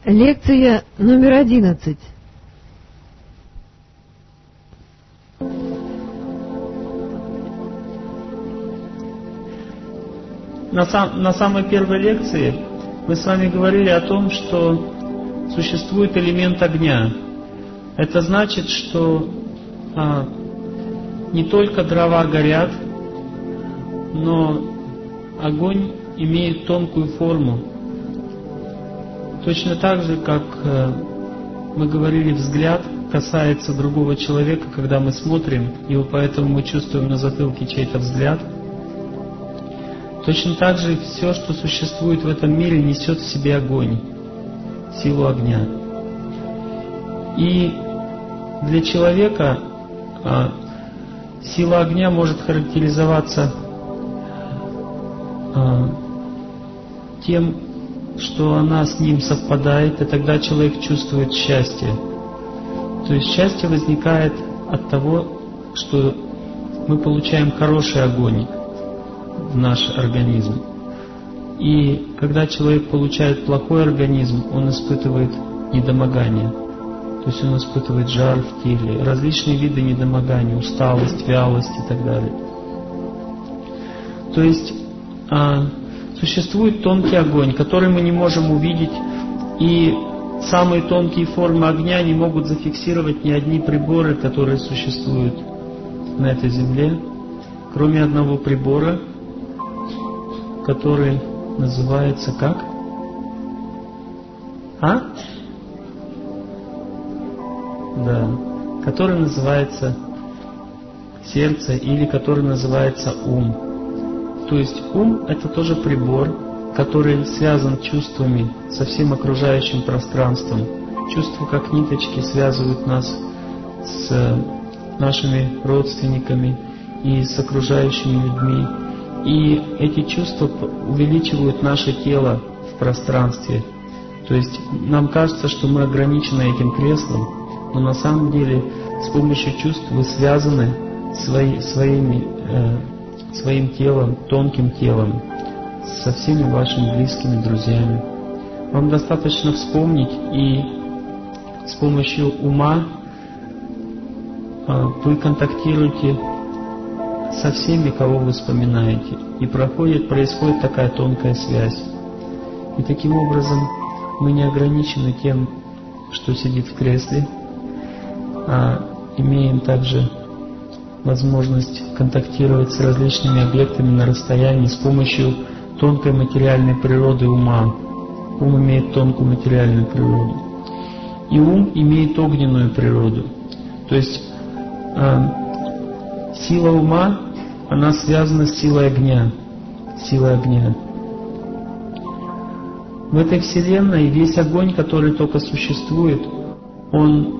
Лекция номер 11. На самой первой лекции мы с вами говорили о том, что существует элемент огня. Это значит, что не только дрова горят, но огонь имеет тонкую форму. Точно так же, как мы говорили, взгляд касается другого человека, когда мы смотрим, и поэтому мы чувствуем на затылке чей-то взгляд. Точно так же все, что существует в этом мире, несет в себе огонь, силу огня. И для человека сила огня может характеризоваться тем, что она с ним совпадает, и тогда человек чувствует счастье. То есть счастье возникает от того, что мы получаем хороший огонь в наш организм. И когда человек получает плохой организм, он испытывает недомогание. То есть он испытывает жар в теле, различные виды недомогания, усталость, вялость и так далее. То есть существует тонкий огонь, который мы не можем увидеть, и самые тонкие формы огня не могут зафиксировать ни одни приборы, которые существуют на этой земле, кроме одного прибора, который называется как? Да, который называется сердце или который называется ум. То есть ум — это тоже прибор, который связан чувствами со всем окружающим пространством. Чувства, как ниточки, связывают нас с нашими родственниками и с окружающими людьми. И эти чувства увеличивают наше тело в пространстве. То есть нам кажется, что мы ограничены этим креслом, но на самом деле с помощью чувств вы связаны своим телом, тонким телом, со всеми вашими близкими друзьями. Вам достаточно вспомнить, и с помощью ума вы контактируете со всеми, кого вы вспоминаете, и происходит такая тонкая связь. И таким образом мы не ограничены тем, что сидит в кресле, а имеем также возможность контактировать с различными объектами на расстоянии с помощью тонкой материальной природы ума. Ум имеет тонкую материальную природу. И ум имеет огненную природу. То есть сила ума, она связана с силой огня. В этой Вселенной весь огонь, который только существует, он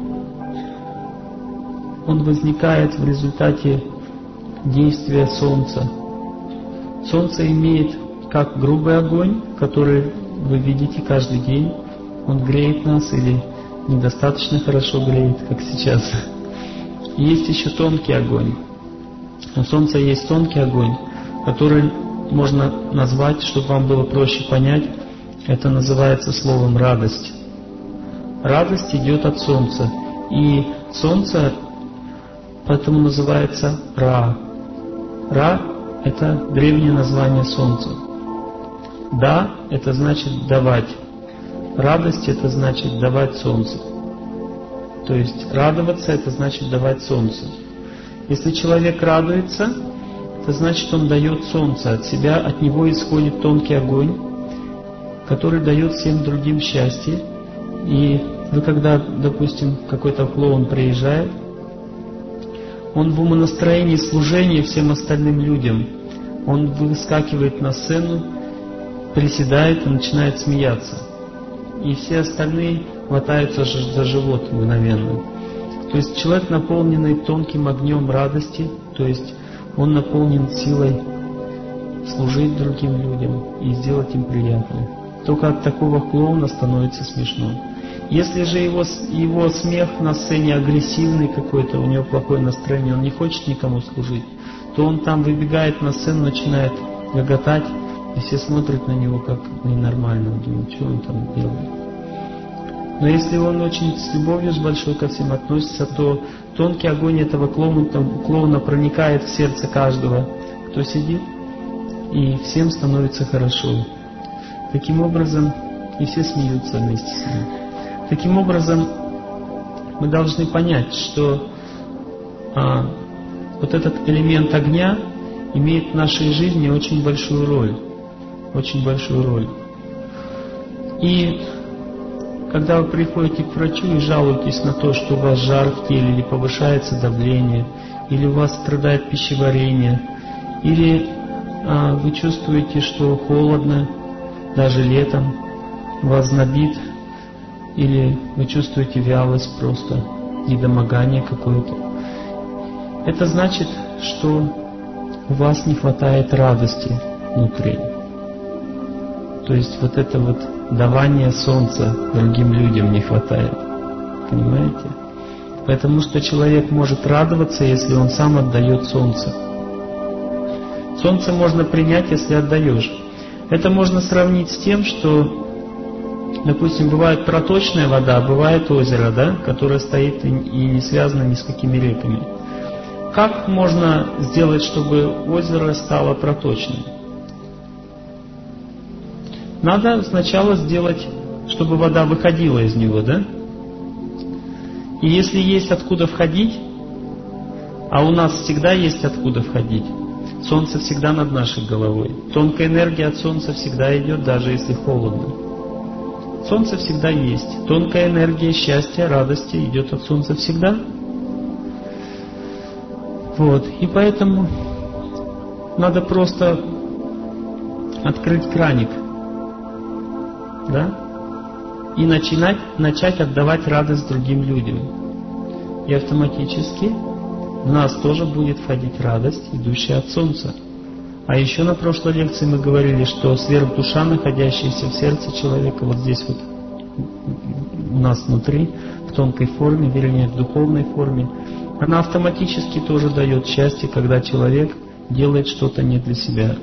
возникает в результате действия Солнца. Солнце имеет как грубый огонь, который вы видите каждый день. Он греет нас или недостаточно хорошо греет, как сейчас. Есть еще тонкий огонь. У Солнца есть тонкий огонь, который можно назвать, чтобы вам было проще понять, это называется словом радость. Радость идет от Солнца. И Солнце поэтому называется Ра. Ра — это древнее название Солнца. Да — это значит давать. Радость — это значит давать Солнце. То есть радоваться — это значит давать Солнце. Если человек радуется, это значит, он дает Солнце от себя, от него исходит тонкий огонь, который дает всем другим счастье. И вы когда, допустим, какой-то клоун приезжает, он в умонастроении служения всем остальным людям. Он выскакивает на сцену, приседает и начинает смеяться. И все остальные хватаются за живот мгновенно. То есть человек, наполненный тонким огнем радости, то есть он наполнен силой служить другим людям и сделать им приятное. Только от такого клоуна становится смешно. Если же его смех на сцене агрессивный какой-то, у него плохое настроение, он не хочет никому служить, то он там выбегает на сцену, начинает гоготать, и все смотрят на него как ненормально, думают, что он там делает. Но если он очень с любовью, с большой ко всем относится, то тонкий огонь этого клоуна проникает в сердце каждого, кто сидит, и всем становится хорошо. Таким образом, и все смеются вместе с ним. Таким образом, мы должны понять, что вот этот элемент огня имеет в нашей жизни очень большую роль. Очень большую роль. И когда вы приходите к врачу и жалуетесь на то, что у вас жар в теле, или повышается давление, или у вас страдает пищеварение, или вы чувствуете, что холодно, даже летом, вас знобит, или вы чувствуете вялость просто, недомогание какое-то, это значит, что у вас не хватает радости внутри. То есть вот это вот давание солнца другим людям не хватает. Понимаете? Потому что человек может радоваться, если он сам отдает солнце. Солнце можно принять, если отдаешь. Это можно сравнить с тем, что, допустим, бывает проточная вода, бывает озеро, да, которое стоит и не связано ни с какими реками. Как можно сделать, чтобы озеро стало проточным? Надо сначала сделать, чтобы вода выходила из него, да? И если есть откуда входить, а у нас всегда есть откуда входить, солнце всегда над нашей головой. Тонкая энергия от солнца всегда идет, даже если холодно. Солнце всегда есть. Тонкая энергия счастья, радости идет от солнца всегда. Вот. И поэтому надо просто открыть краник, да? И начать отдавать радость другим людям. И автоматически в нас тоже будет входить радость, идущая от солнца. А еще на прошлой лекции мы говорили, что сверхдуша, находящаяся в сердце человека, вот здесь вот у нас внутри, в тонкой форме, вернее, в духовной форме, она автоматически тоже дает счастье, когда человек делает что-то не для себя.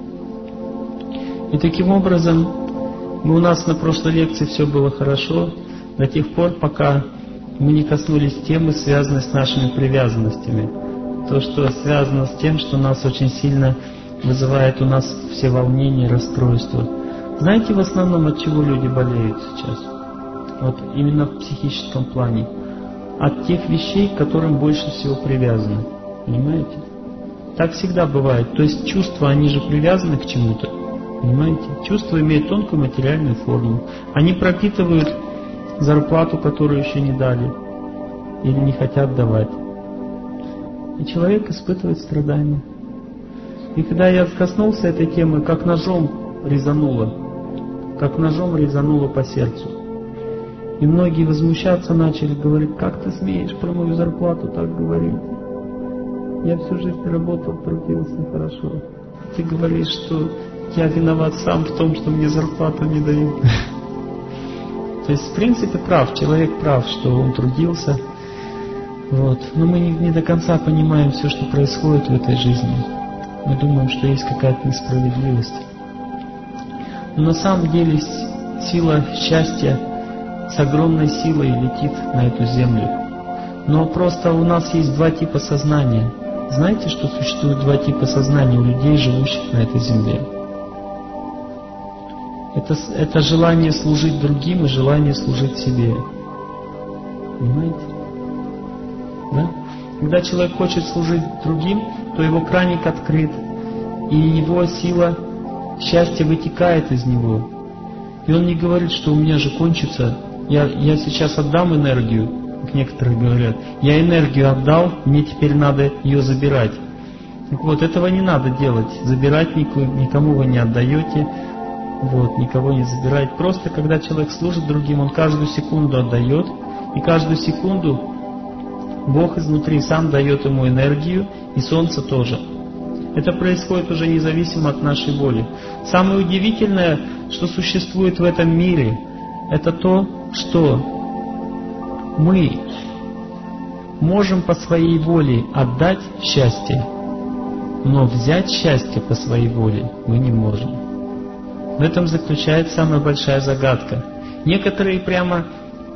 И таким образом, у нас на прошлой лекции все было хорошо, до тех пор, пока мы не коснулись темы, связанной с нашими привязанностями. То, что связано с тем, что нас очень сильно вызывает у нас все волнения, расстройства. Знаете, в основном от чего люди болеют сейчас? Вот именно в психическом плане. От тех вещей, к которым больше всего привязаны. Понимаете? Так всегда бывает. То есть чувства, они же привязаны к чему-то. Понимаете? Чувства имеют тонкую материальную форму. Они пропитывают зарплату, которую еще не дали. Или не хотят давать. И человек испытывает страдания. И когда я коснулся этой темы, как ножом резануло. Как ножом резануло по сердцу. И многие возмущаться начали, говорить: как ты смеешь про мою зарплату так говорить? Я всю жизнь работал, трудился хорошо. Ты говоришь, что я виноват сам в том, что мне зарплату не дают. То есть, в принципе, прав, человек прав, что он трудился. Вот. Но мы не до конца понимаем все, что происходит в этой жизни. Мы думаем, что есть какая-то несправедливость. Но на самом деле сила счастья с огромной силой летит на эту землю. Но просто у нас есть два типа сознания. Знаете, что существует два типа сознания у людей, живущих на этой земле? Это желание служить другим и желание служить себе. Понимаете? Да? Когда человек хочет служить другим, то его краник открыт, и его сила счастья вытекает из него. И он не говорит, что у меня же кончится, я сейчас отдам энергию, как некоторые говорят. Я энергию отдал, мне теперь надо ее забирать. Так вот, этого не надо делать. Забирать никому вы не отдаете, вот, никого не забирает. Просто когда человек служит другим, он каждую секунду отдает, и каждую секунду Бог изнутри сам дает ему энергию, и солнце тоже. Это происходит уже независимо от нашей воли. Самое удивительное, что существует в этом мире, это то, что мы можем по своей воле отдать счастье, но взять счастье по своей воле мы не можем. В этом заключается самая большая загадка. Некоторые прямо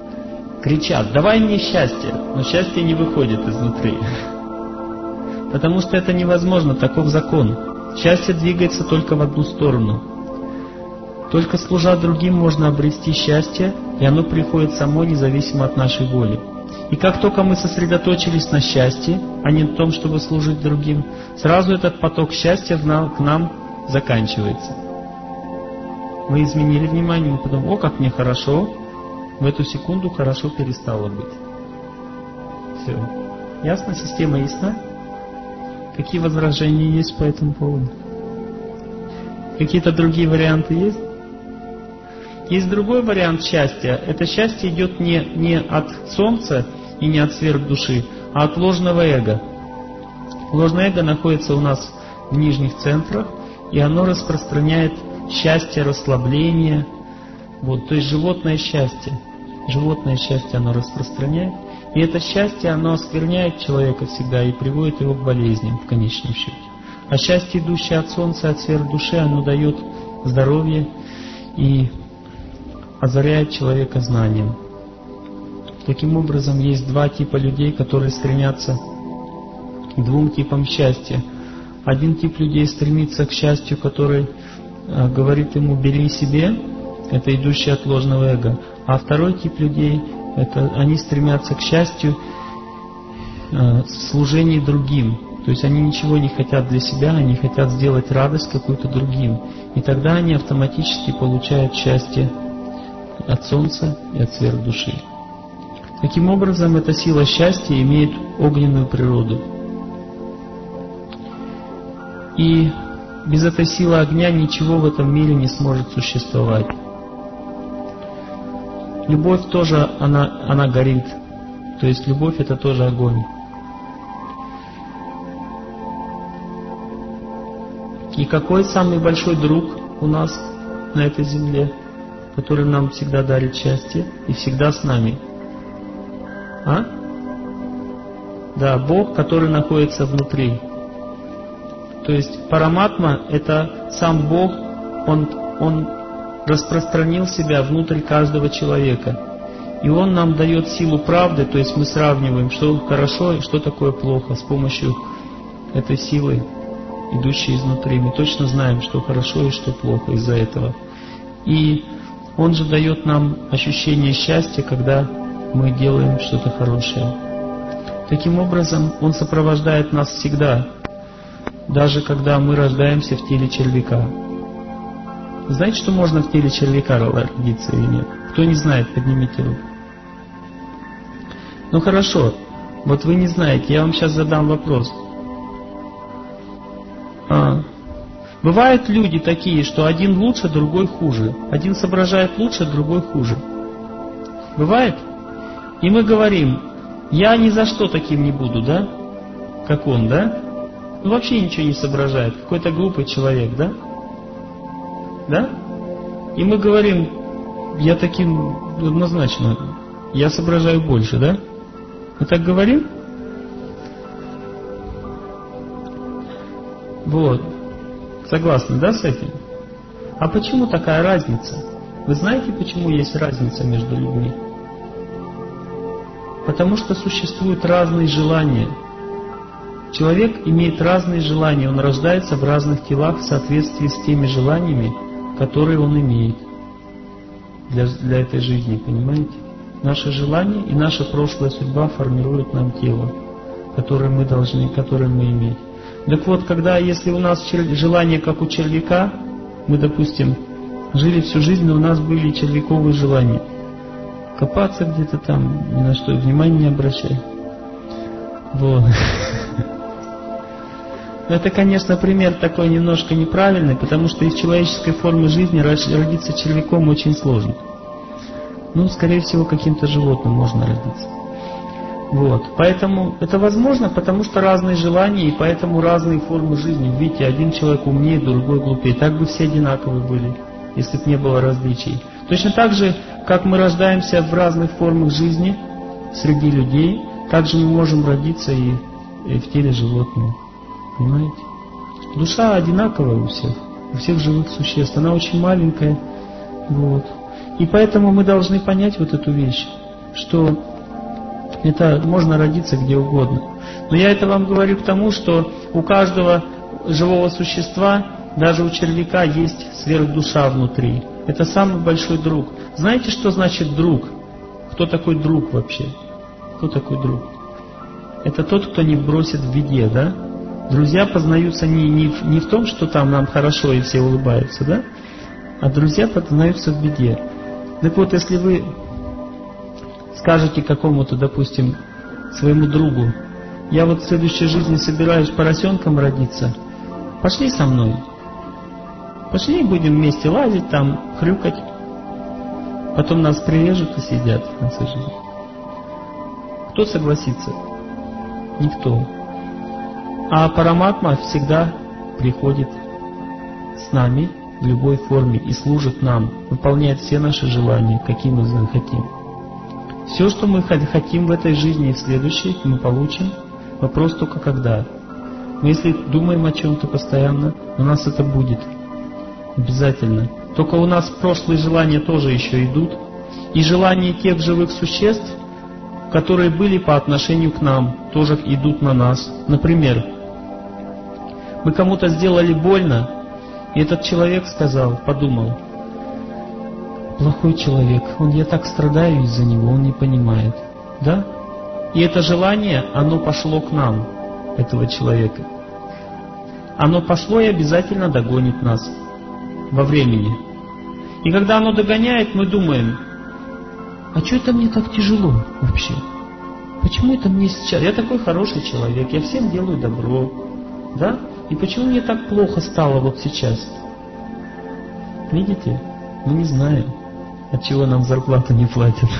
кричат: давай мне счастье, но счастье не выходит изнутри. Потому что это невозможно, таков закон. Счастье двигается только в одну сторону. Только служа другим можно обрести счастье, и оно приходит само, независимо от нашей воли. И как только мы сосредоточились на счастье, а не на том, чтобы служить другим, сразу этот поток счастья к нам заканчивается. Мы изменили внимание, мы подумали: о, как мне хорошо. В эту секунду хорошо перестало быть. Все. Ясно? Система ясна? Какие возражения есть по этому поводу? Какие-то другие варианты есть? Есть другой вариант счастья. Это счастье идет не от Солнца и не от сверхдуши, а от ложного эго. Ложное эго находится у нас в нижних центрах, и оно распространяет счастье, расслабление. Вот, то есть животное счастье. Животное счастье оно распространяет. И это счастье, оно оскверняет человека всегда и приводит его к болезням в конечном счете. А счастье, идущее от Солнца, от сверхдуши, оно дает здоровье и озаряет человека знанием. Таким образом, есть два типа людей, которые стремятся к двум типам счастья. Один тип людей стремится к счастью, который говорит ему: бери себе, это идущее от ложного эго. А второй тип людей, это они стремятся к счастью в служении другим. То есть они ничего не хотят для себя, они хотят сделать радость какую-то другим. И тогда они автоматически получают счастье от Солнца и от сверхдуши. Таким образом, эта сила счастья имеет огненную природу. И без этой силы огня ничего в этом мире не сможет существовать. Любовь тоже, она горит. То есть любовь — это тоже огонь. И какой самый большой друг у нас на этой земле, который нам всегда дарит счастье и всегда с нами? А? Да, Бог, который находится внутри. То есть Параматма — это сам Бог, Он распространил себя внутрь каждого человека. И Он нам дает силу правды, то есть мы сравниваем, что хорошо и что такое плохо с помощью этой силы, идущей изнутри. Мы точно знаем, что хорошо и что плохо из-за этого. И Он же дает нам ощущение счастья, когда мы делаем что-то хорошее. Таким образом, Он сопровождает нас всегда, даже когда мы рождаемся в теле червяка. Знаете, что можно в теле червяка родиться или нет? Кто не знает, поднимите руку. Ну хорошо, вот вы не знаете, я вам сейчас задам вопрос. Бывают люди такие, что один лучше, другой хуже. Один соображает лучше, другой хуже. Бывает? И мы говорим: я ни за что таким не буду, да? Как он, да? Ну вообще ничего не соображает. Какой-то глупый человек, да? Да? И мы говорим: я таким однозначно, я соображаю больше, да? Мы так говорим? Вот. Согласны, да, с этим? А почему такая разница? Вы знаете, почему есть разница между людьми? Потому что существуют разные желания. Человек имеет разные желания, он рождается в разных телах в соответствии с теми желаниями, которые он имеет для этой жизни, понимаете? Наши желания и наша прошлая судьба формируют нам тело, которое мы иметь. Так вот, если у нас желание как у червяка, мы, допустим, жили всю жизнь, но у нас были червяковые желания. Копаться где-то там, ни на что внимания не обращать. Вот. Это, конечно, пример такой немножко неправильный, потому что из человеческой формы жизни родиться червяком очень сложно. Ну, скорее всего, каким-то животным можно родиться. Вот. Поэтому это возможно, потому что разные желания, и поэтому разные формы жизни. Видите, один человек умнее, другой глупее. Так бы все одинаковы были, если бы не было различий. Точно так же, как мы рождаемся в разных формах жизни среди людей, так же мы можем родиться и в теле животного. Понимаете? Душа одинаковая у всех живых существ. Она очень маленькая. Вот. И поэтому мы должны понять вот эту вещь, что это можно родиться где угодно. Но я это вам говорю к тому, что у каждого живого существа, даже у червяка, есть сверхдуша внутри. Это самый большой друг. Знаете, что значит друг? Кто такой друг вообще? Кто такой друг? Это тот, кто не бросит в беде, да? Друзья познаются не в том, что там нам хорошо и все улыбаются, да? А друзья познаются в беде. Так вот, если вы скажете какому-то, допустим, своему другу: я вот в следующей жизни собираюсь поросенком родиться, пошли со мной. Пошли, будем вместе лазить там, хрюкать. Потом нас прирежут и съедят в конце жизни. Кто согласится? Никто. А Параматма всегда приходит с нами в любой форме и служит нам, выполняет все наши желания, какие мы захотим. Все, что мы хотим в этой жизни и в следующей, мы получим. Вопрос только когда. Мы если думаем о чем-то постоянно, у нас это будет. Обязательно. Только у нас прошлые желания тоже еще идут. И желания тех живых существ, которые были по отношению к нам, тоже идут на нас. Например, мы кому-то сделали больно, и этот человек сказал, подумал: плохой человек, я так страдаю из-за него, он не понимает. Да? И это желание, оно пошло к нам, этого человека. Оно пошло и обязательно догонит нас во времени. И когда оно догоняет, мы думаем: а что это мне так тяжело вообще? Почему это мне сейчас? Я такой хороший человек, я всем делаю добро. Да? И почему мне так плохо стало вот сейчас? Видите? Мы не знаем, от чего нам зарплату не платят.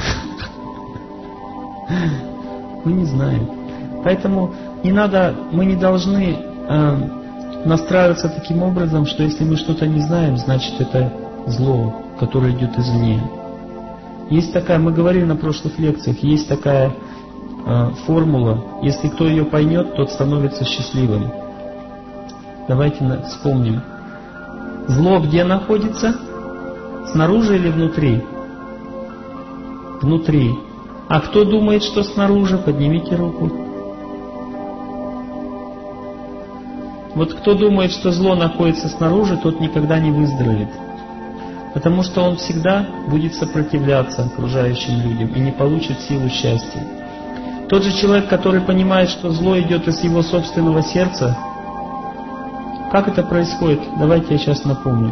Мы не знаем. Поэтому мы не должны настраиваться таким образом, что если мы что-то не знаем, значит это зло, которое идет извне. Есть такая, мы говорили на прошлых лекциях, есть такая формула: если кто ее поймет, тот становится счастливым. Давайте вспомним. Зло где находится? Снаружи или внутри? Внутри. А кто думает, что снаружи? Поднимите руку. Вот кто думает, что зло находится снаружи, тот никогда не выздоровеет. Потому что он всегда будет сопротивляться окружающим людям и не получит силу счастья. Тот же человек, который понимает, что зло идет из его собственного сердца, как это происходит? Давайте я сейчас напомню.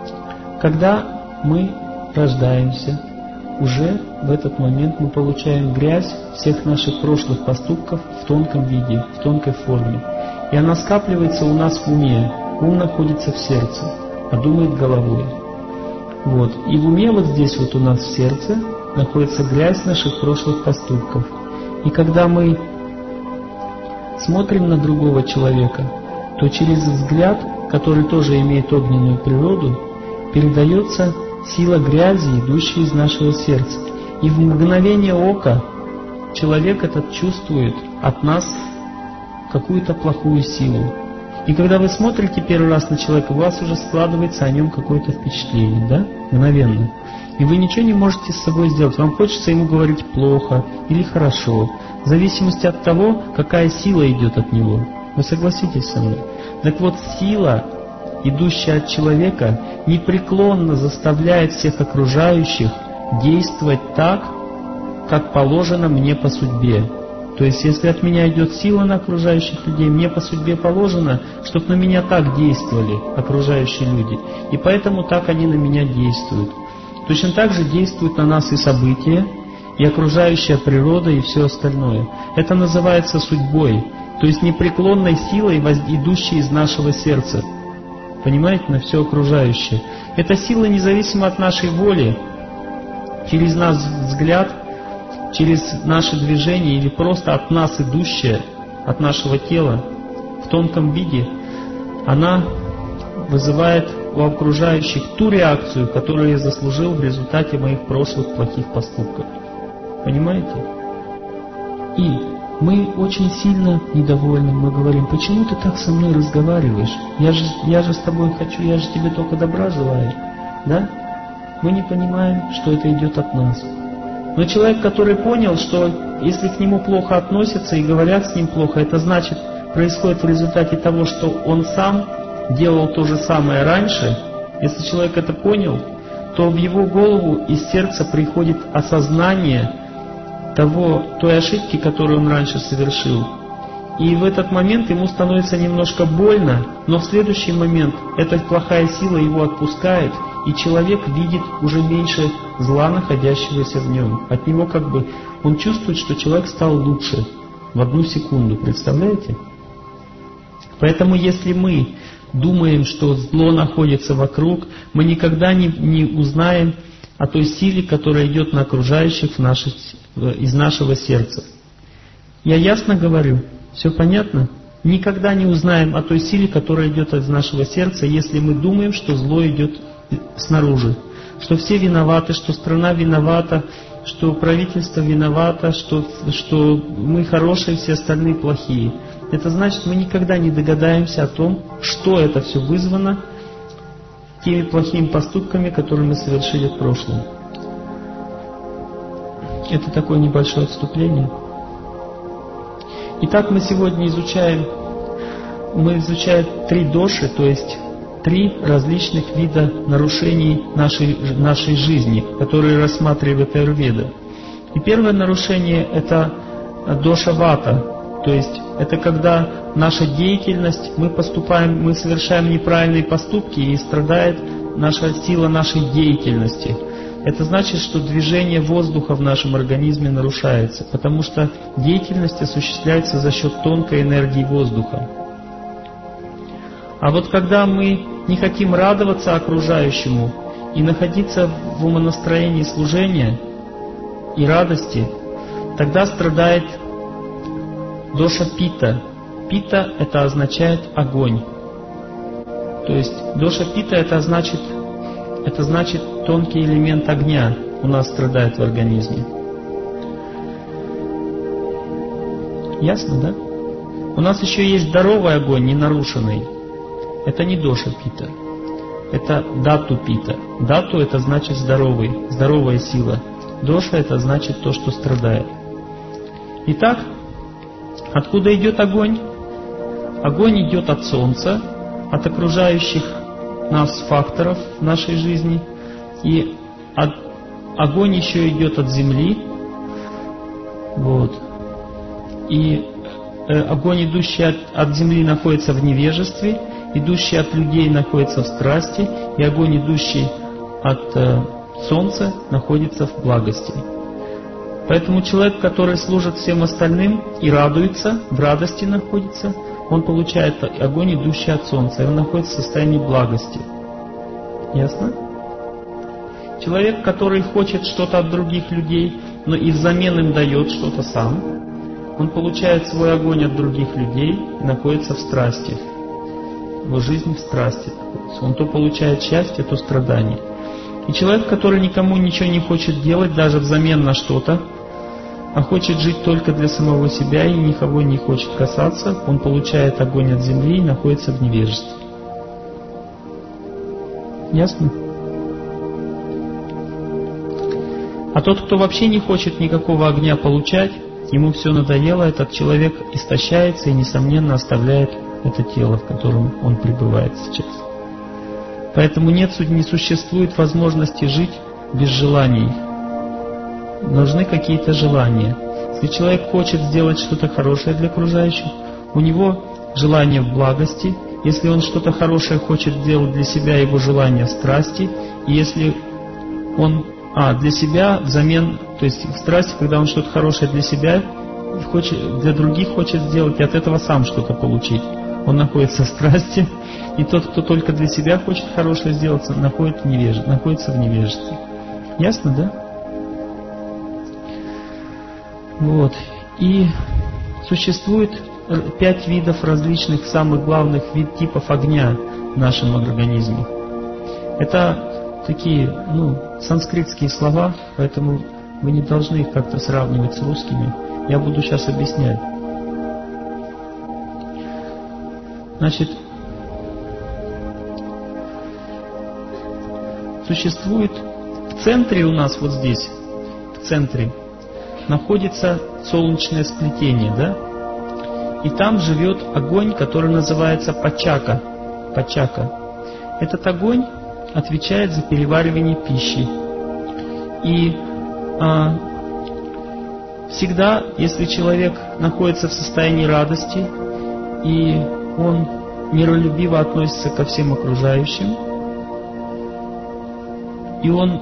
Когда мы рождаемся, уже в этот момент мы получаем грязь всех наших прошлых поступков в тонком виде, в тонкой форме. И она скапливается у нас в уме. Ум находится в сердце, а думает головой. Вот. И в уме вот здесь вот у нас в сердце находится грязь наших прошлых поступков. И когда мы смотрим на другого человека, то через взгляд, который тоже имеет огненную природу, передается сила грязи, идущая из нашего сердца. И в мгновение ока человек этот чувствует от нас какую-то плохую силу. И когда вы смотрите первый раз на человека, у вас уже складывается о нем какое-то впечатление, да? Мгновенно. И вы ничего не можете с собой сделать. Вам хочется ему говорить плохо или хорошо, в зависимости от того, какая сила идет от него. Вы согласитесь со мной? Так вот, сила, идущая от человека, непреклонно заставляет всех окружающих действовать так, как положено мне по судьбе. То есть, если от меня идет сила на окружающих людей, мне по судьбе положено, чтобы на меня так действовали окружающие люди. И поэтому так они на меня действуют. Точно так же действуют на нас и события, и окружающая природа, и все остальное. Это называется судьбой, то есть непреклонной силой, идущей из нашего сердца. Понимаете, на все окружающее. Эта сила независимо от нашей воли, через наш взгляд, через наши движения или просто от нас идущая, от нашего тела в тонком виде, она вызывает у окружающих ту реакцию, которую я заслужил в результате моих прошлых плохих поступков. Понимаете? И мы очень сильно недовольны, мы говорим: почему ты так со мной разговариваешь? Я же с тобой хочу, я же тебе только добра желаю. Да? Мы не понимаем, что это идет от нас. Но человек, который понял, что если к нему плохо относятся и говорят с ним плохо, это значит, происходит в результате того, что он сам делал то же самое раньше. Если человек это понял, то в его голову из сердца приходит осознание той ошибки, которую он раньше совершил. И в этот момент ему становится немножко больно, но в следующий момент эта плохая сила его отпускает, и человек видит уже меньше зла, находящегося в нем. От него он чувствует, что человек стал лучше в одну секунду. Представляете? Поэтому если мы думаем, что зло находится вокруг, мы никогда не узнаем о той силе, которая идет на окружающих из нашего сердца. Я ясно говорю? Все понятно? Никогда не узнаем о той силе, которая идет из нашего сердца, если мы думаем, что зло идет снаружи. Что все виноваты, что страна виновата, что правительство виновато, что мы хорошие, все остальные плохие. Это значит, мы никогда не догадаемся о том, что это все вызвано теми плохими поступками, которые мы совершили в прошлом. Это такое небольшое отступление. Итак, мы сегодня изучаем 3 доши, то есть 3 различных вида нарушений нашей жизни, которые рассматривает Аюрведа. И первое нарушение – это доша вата, то есть это когда наша деятельность, мы совершаем неправильные поступки и страдает наша сила нашей деятельности. Это значит, что движение воздуха в нашем организме нарушается, потому что деятельность осуществляется за счет тонкой энергии воздуха. А вот когда мы не хотим радоваться окружающему и находиться в умонастроении служения и радости, тогда страдает доша пита. Пита – это означает огонь. То есть доша пита – это значит тонкий элемент огня у нас страдает в организме. Ясно, да? У нас еще есть здоровый огонь, не нарушенный. Это не доша пита. Это дату пита. Дату – это значит здоровый, здоровая сила. Доша – это значит то, что страдает. Итак, откуда идет огонь? Огонь идет от Солнца, от окружающих нас факторов в нашей жизни. И огонь еще идет от Земли. Вот. И огонь, идущий от Земли, находится в невежестве, идущий от людей находится в страсти, и огонь, идущий от Солнца, находится в благости. Поэтому человек, который служит всем остальным и радуется, в радости находится, он получает огонь, идущий от Солнца, и он находится в состоянии благости. Ясно? Человек, который хочет что-то от других людей, но и взамен им дает что-то сам, он получает свой огонь от других людей и находится в страсти. Его жизнь в страсти находится. Он то получает счастье, то страдание. И человек, который никому ничего не хочет делать, даже взамен на что-то, а хочет жить только для самого себя и никого не хочет касаться, он получает огонь от земли и находится в невежестве. Ясно? А тот, кто вообще не хочет никакого огня получать, ему все надоело, этот человек истощается и, несомненно, оставляет это тело, в котором он пребывает сейчас. Поэтому не существует возможности жить без желаний. Нужны какие-то желания. Если человек хочет сделать что-то хорошее для окружающих, у него желание в благости. Если он что-то хорошее хочет сделать для себя, его желание в страсти. И если он для себя взамен, то есть в страсти, когда он что-то хорошее для себя, для других хочет сделать, и от этого сам что-то получить. Он находится в страсти, и тот, кто только для себя хочет хорошее сделать, находится в невежестве. Ясно, да? Вот. И существует 5 видов различных, самых главных типов огня в нашем организме. Это такие, санскритские слова, поэтому вы не должны их как-то сравнивать с русскими. Я буду сейчас объяснять. Значит, существует в центре у нас вот здесь, в центре находится солнечное сплетение, да? И там живет огонь, который называется пачака. Пачака. Этот огонь отвечает за переваривание пищи. И всегда, если человек находится в состоянии радости, и он миролюбиво относится ко всем окружающим, и он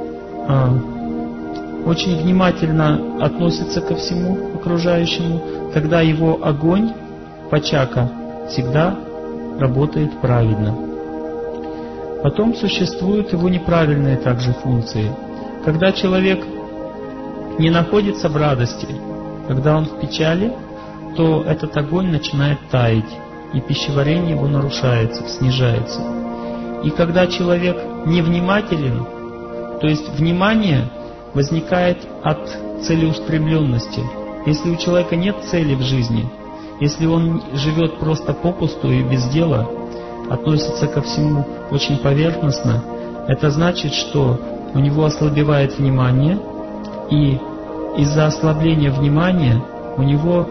очень внимательно относится ко всему окружающему, тогда его огонь, пачака, всегда работает правильно. Потом существуют его неправильные также функции. Когда человек не находится в радости, когда он в печали, то этот огонь начинает таять, и пищеварение его нарушается, снижается. И когда человек невнимателен, то есть внимание возникает от целеустремленности. Если у человека нет цели в жизни, если он живет просто попусту и без дела, относится ко всему очень поверхностно, это значит, что у него ослабевает внимание, и из-за ослабления внимания у него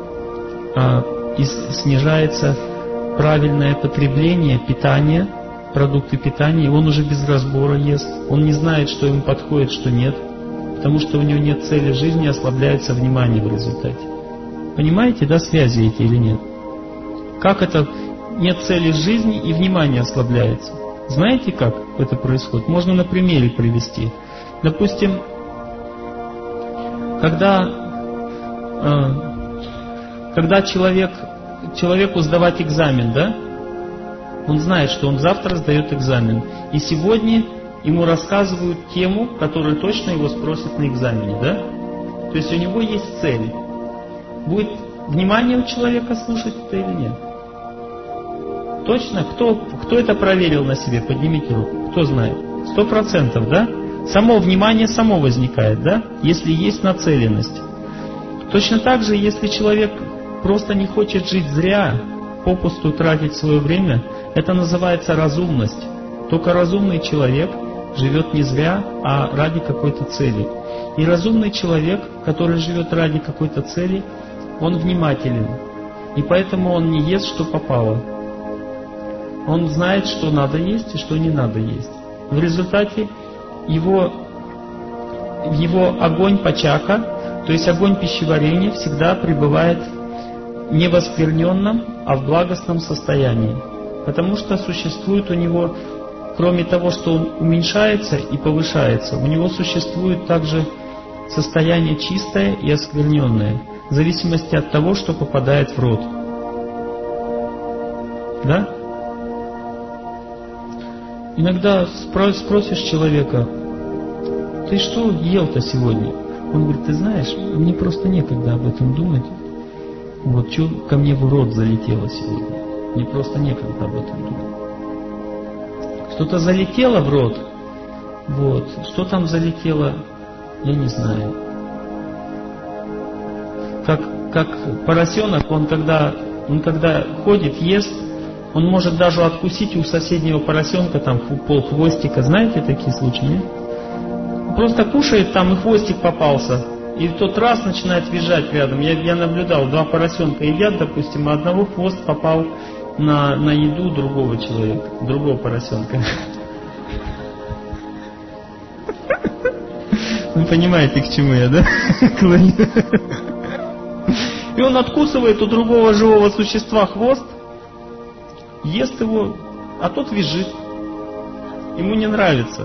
снижается правильное потребление питания, продукты питания, и он уже без разбора ест, он не знает, что ему подходит, что нет, потому что у него нет цели в жизни, ослабляется внимание в результате. Понимаете, да, связи эти или нет? Как это нет цели в жизни и внимание ослабляется? Знаете, как это происходит? Можно на примере привести. Допустим, когда человеку сдавать экзамен, да? Он знает, что он завтра сдает экзамен. И сегодня ему рассказывают тему, которую точно его спросят на экзамене, да? То есть у него есть цель. Будет внимание у человека слушать это или нет? Точно? Кто это проверил на себе? Поднимите руку. Кто знает? 100%, да? Само внимание само возникает, да? Если есть нацеленность. Точно так же, если человек просто не хочет жить зря, попусту тратить свое время, это называется разумность. Только разумный человек живет не зря, а ради какой-то цели. И разумный человек, который живет ради какой-то цели, он внимателен. И поэтому он не ест, что попало. Он знает, что надо есть и что не надо есть. В результате его огонь пачака, то есть огонь пищеварения, всегда пребывает не в оскверненном, а в благостном состоянии. Потому что существует у него, кроме того, что он уменьшается и повышается, у него существует также состояние чистое и оскверненное, в зависимости от того, что попадает в рот. Да? Иногда спросишь человека: ты что ел-то сегодня? Он говорит: ты знаешь, мне просто некогда об этом думать. Вот что ко мне в рот залетело сегодня. Мне просто некогда об этом думать. Что-то залетело в рот. Вот. Что там залетело, я не знаю. Как поросенок, он когда ходит, ест, он может даже откусить у соседнего поросенка там полхвостика. Знаете такие случаи, нет? Просто кушает там, и хвостик попался. И тот раз начинает визжать рядом. Я наблюдал, два поросенка едят, допустим, а одного хвост попал на еду другого человека, другого поросенка. Вы понимаете, к чему я, да? И он откусывает у другого живого существа хвост, ест его, а тот визжит. Ему не нравится.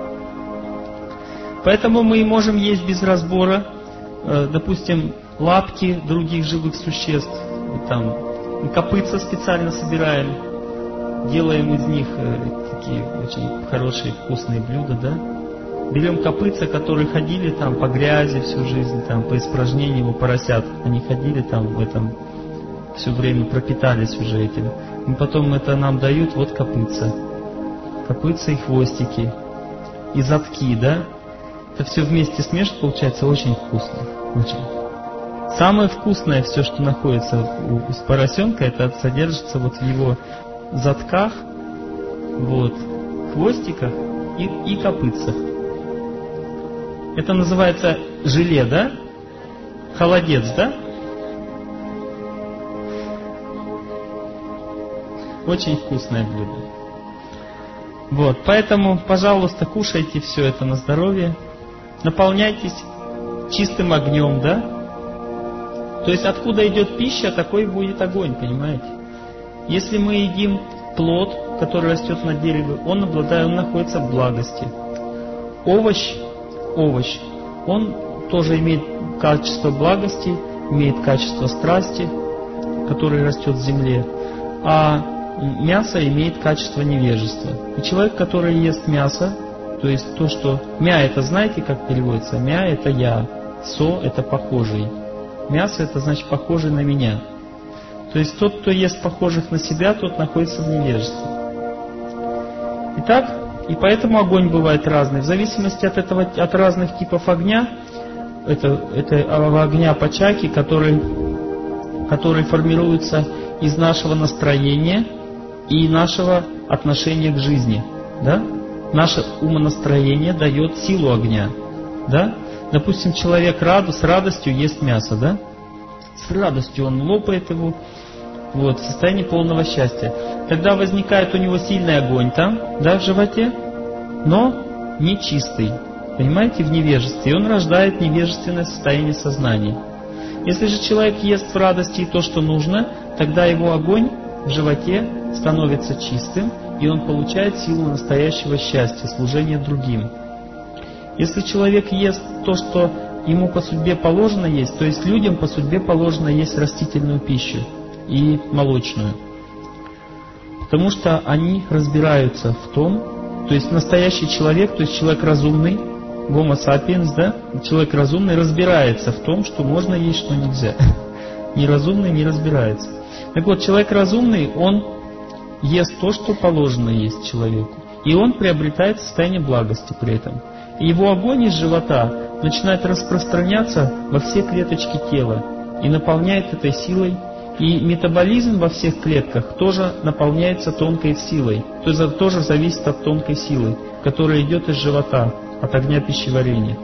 Поэтому мы можем есть без разбора, допустим, лапки других живых существ, там, копытца специально собираем, делаем из них такие очень хорошие вкусные блюда, да? Берем копытца, которые ходили там по грязи всю жизнь, там, по испражнению у поросят, они ходили там в этом все время, пропитались уже этим. И потом это нам дают, вот копытца и хвостики, и задки, да? Это все вместе смешивать, получается очень вкусно. Очень. Самое вкусное все, что находится у поросенка, это содержится вот в его задках, вот, хвостиках и копытцах. Это называется желе, да? Холодец, да? Очень вкусное блюдо. Вот, поэтому, пожалуйста, кушайте все это на здоровье. Наполняйтесь чистым огнем, да? То есть откуда идет пища, такой будет огонь, понимаете? Если мы едим плод, который растет на дереве, он находится в благости. Овощ, он тоже имеет качество благости, имеет качество страсти, который растет в земле, а мясо имеет качество невежества. И человек, который ест мясо, то есть то, что... Мя это знаете, как переводится? Мя это я, со это похожий. Мясо это значит похожий на меня. То есть тот, кто ест похожих на себя, тот находится в невежестве. Итак, и поэтому огонь бывает разный. В зависимости от разных типов огня, это огня пачаки, который формируется из нашего настроения и нашего отношения к жизни. Да? Наше умонастроение дает силу огня. Да? Допустим, человек с радостью ест мясо. Да? С радостью он лопает его. Вот, в состоянии полного счастья. Тогда возникает у него сильный огонь там, да, в животе, но не чистый. Понимаете, в невежестве. И он рождает невежественное состояние сознания. Если же человек ест в радости и то, что нужно, тогда его огонь в животе становится чистым, и он получает силу настоящего счастья, служения другим. Если человек ест то, что ему по судьбе положено есть, то есть людям по судьбе положено есть растительную пищу и молочную. Потому что они разбираются в том, то есть настоящий человек, то есть человек разумный, Homo sapiens, да, человек разумный разбирается в том, что можно есть, что нельзя. Неразумный не разбирается. Так вот, человек разумный, он ест то, что положено есть человеку. И он приобретает состояние благости при этом. И его огонь из живота начинает распространяться во все клеточки тела и наполняет этой силой. И метаболизм во всех клетках тоже наполняется тонкой силой. То есть тоже зависит от тонкой силы, которая идет из живота, от огня пищеварения.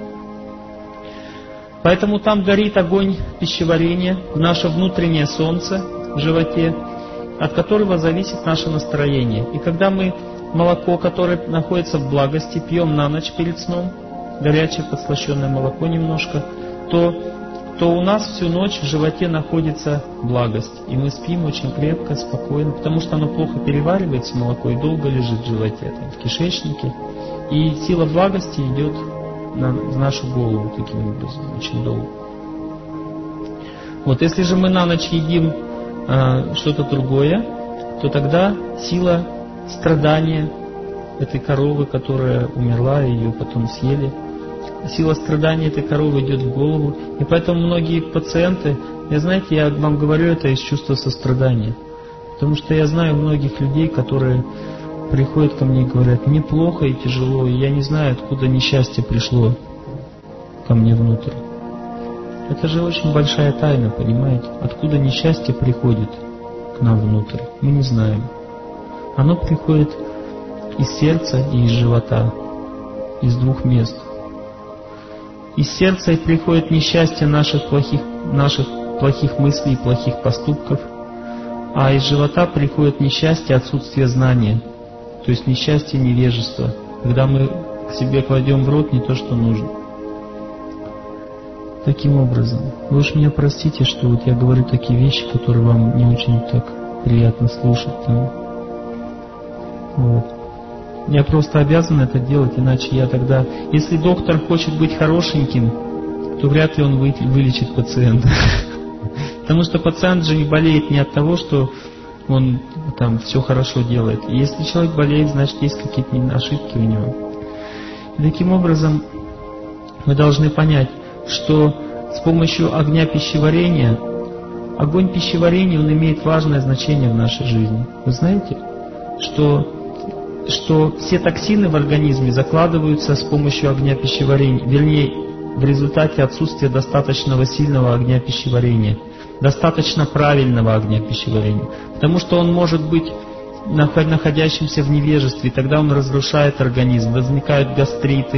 Поэтому там горит огонь пищеварения, наше внутреннее солнце в животе, от которого зависит наше настроение. И когда мы молоко, которое находится в благости, пьем на ночь перед сном, горячее подслащенное молоко немножко, то у нас всю ночь в животе находится благость. И мы спим очень крепко, спокойно, потому что оно плохо переваривается, молоко, и долго лежит в животе, там, в кишечнике. И сила благости идет в нашу голову таким образом, очень долго. Вот если же мы на ночь едим что-то другое, то тогда сила страдания этой коровы, которая умерла, и ее потом съели, сила страдания этой коровы идет в голову. И поэтому многие пациенты, я вам говорю это из чувства сострадания. Потому что я знаю многих людей, которые приходят ко мне и говорят: мне плохо и тяжело, и я не знаю, откуда несчастье пришло ко мне внутрь. Это же очень большая тайна, понимаете? Откуда несчастье приходит к нам внутрь, мы не знаем. Оно приходит из сердца и из живота, из двух мест. Из сердца приходит несчастье наших плохих мыслей и плохих поступков, а из живота приходит несчастье отсутствия знания, то есть несчастье невежества, когда мы к себе кладем в рот не то, что нужно. Таким образом, вы уж меня простите, что вот я говорю такие вещи, которые вам не очень так приятно слушать. Вот. Я просто обязан это делать, иначе я тогда... Если доктор хочет быть хорошеньким, то вряд ли он вылечит пациента. Потому что пациент же не болеет не от того, что он там все хорошо делает. И если человек болеет, значит есть какие-то ошибки у него. И таким образом мы должны понять, что с помощью огня пищеварения, огонь пищеварения, он имеет важное значение в нашей жизни. Вы знаете, что все токсины в организме закладываются с помощью огня пищеварения, вернее, в результате отсутствия достаточного сильного огня пищеварения, достаточно правильного огня пищеварения. Потому что он может быть находящимся в невежестве, и тогда он разрушает организм, возникают гастриты,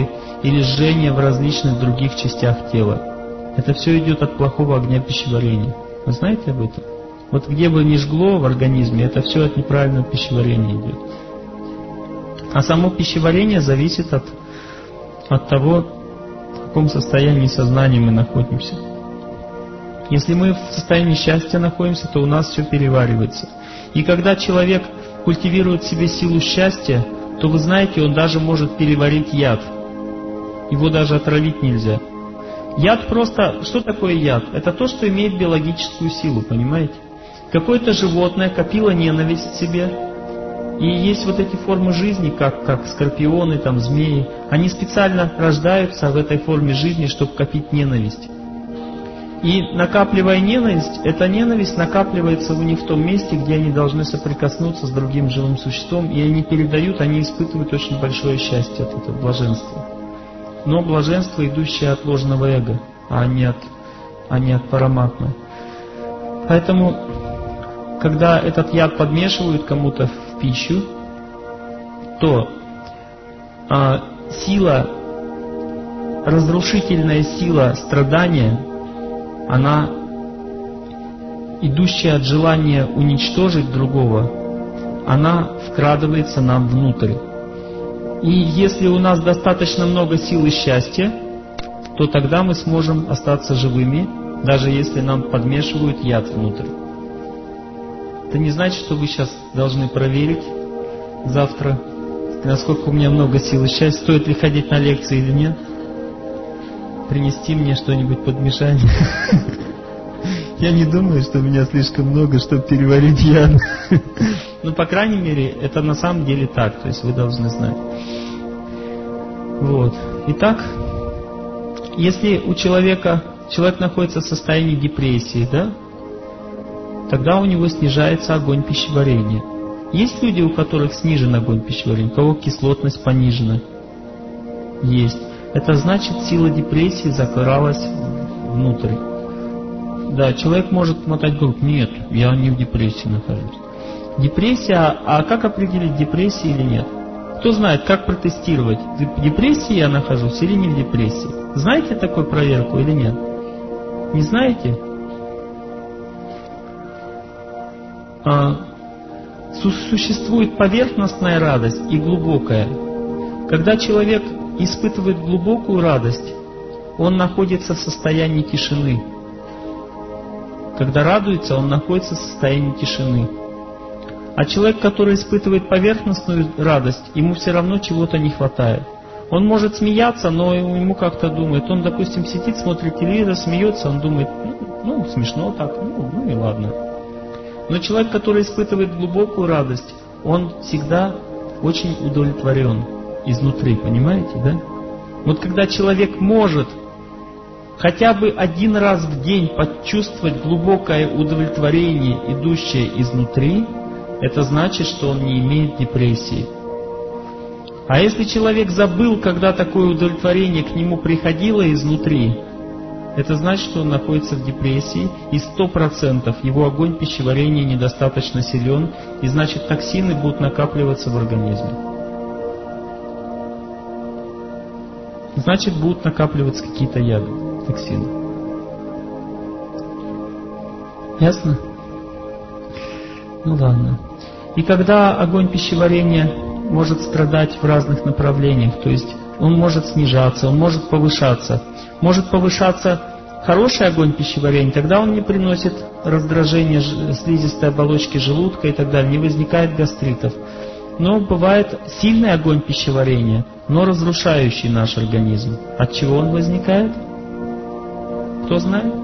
или жжение в различных других частях тела. Это все идет от плохого огня пищеварения. Вы знаете об этом? Вот где бы ни жгло в организме, это все от неправильного пищеварения идет. А само пищеварение зависит от того, в каком состоянии сознания мы находимся. Если мы в состоянии счастья находимся, то у нас все переваривается. И когда человек культивирует в себе силу счастья, то вы знаете, он даже может переварить яд. Его даже отравить нельзя. Яд просто... Что такое яд? Это то, что имеет биологическую силу, понимаете? Какое-то животное копило ненависть в себе. И есть вот эти формы жизни, как скорпионы, там, змеи. Они специально рождаются в этой форме жизни, чтобы копить ненависть. И накапливая ненависть, эта ненависть накапливается у них в том месте, где они должны соприкоснуться с другим живым существом, и они передают, они испытывают очень большое счастье от этого блаженства. Но блаженство, идущее от ложного эго, а не от параматмы. Поэтому, когда этот яд подмешивают кому-то в пищу, то разрушительная сила страдания, она, идущая от желания уничтожить другого, она вкрадывается нам внутрь. И если у нас достаточно много силы счастья, то тогда мы сможем остаться живыми, даже если нам подмешивают яд внутрь. Это не значит, что вы сейчас должны проверить завтра, насколько у меня много силы счастья, стоит ли ходить на лекции или нет. Принести мне что-нибудь подмешать. Я не думаю, что у меня слишком много, чтобы переварить яд. Но, по крайней мере, это на самом деле так. То есть вы должны знать. Вот. Итак, если человек находится в состоянии депрессии, да, тогда у него снижается огонь пищеварения. Есть люди, у которых снижен огонь пищеварения, у кого кислотность понижена. Есть. Это значит, сила депрессии закралась внутрь. Да, человек может мотать голову: нет, я не в депрессии нахожусь. Депрессия, а как определить, депрессия или нет? Кто знает, как протестировать, в депрессии я нахожусь или не в депрессии? Знаете такую проверку или нет? Не знаете? Существует поверхностная радость и глубокая. Когда человек испытывает глубокую радость, он находится в состоянии тишины. Когда радуется, он находится в состоянии тишины. А человек, который испытывает поверхностную радость, ему все равно чего-то не хватает. Он может смеяться, но ему как-то думает. Он, допустим, сидит, смотрит телевизор, смеется, он думает: ну смешно так, ну и ладно. Но человек, который испытывает глубокую радость, он всегда очень удовлетворен изнутри, понимаете, да? Вот когда человек может хотя бы один раз в день почувствовать глубокое удовлетворение, идущее изнутри, это значит, что он не имеет депрессии. А если человек забыл, когда такое удовлетворение к нему приходило изнутри, это значит, что он находится в депрессии, и 100% его огонь пищеварения недостаточно силен, и значит, токсины будут накапливаться в организме. Значит, будут накапливаться какие-то яды, токсины. Ясно? Ну ладно. И когда огонь пищеварения может страдать в разных направлениях, то есть он может снижаться, он может повышаться. Может повышаться хороший огонь пищеварения, тогда он не приносит раздражения слизистой оболочки желудка и так далее, не возникает гастритов. Но бывает сильный огонь пищеварения, но разрушающий наш организм. От чего он возникает? Кто знает?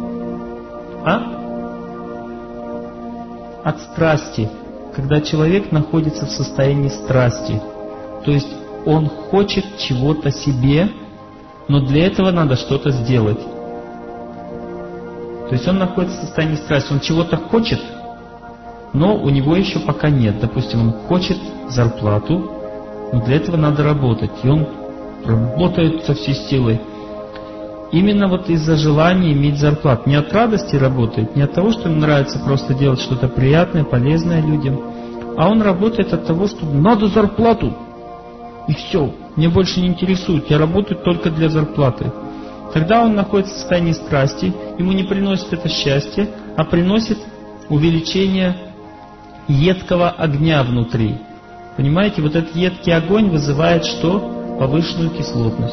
От страсти. Когда человек находится в состоянии страсти. То есть он хочет чего-то себе, но для этого надо что-то сделать. То есть он находится в состоянии страсти. Он чего-то хочет, но у него еще пока нет. Допустим, он хочет зарплату, но для этого надо работать. И он работает со всей силой. Именно вот из-за желания иметь зарплату. Не от радости работает, не от того, что ему нравится просто делать что-то приятное, полезное людям. А он работает от того, что надо зарплату. и все, меня больше не интересует, я работаю только для зарплаты. Тогда он находится в состоянии страсти, ему не приносит это счастье, а приносит увеличение едкого огня внутри. Понимаете, вот этот едкий огонь вызывает что? Повышенную кислотность.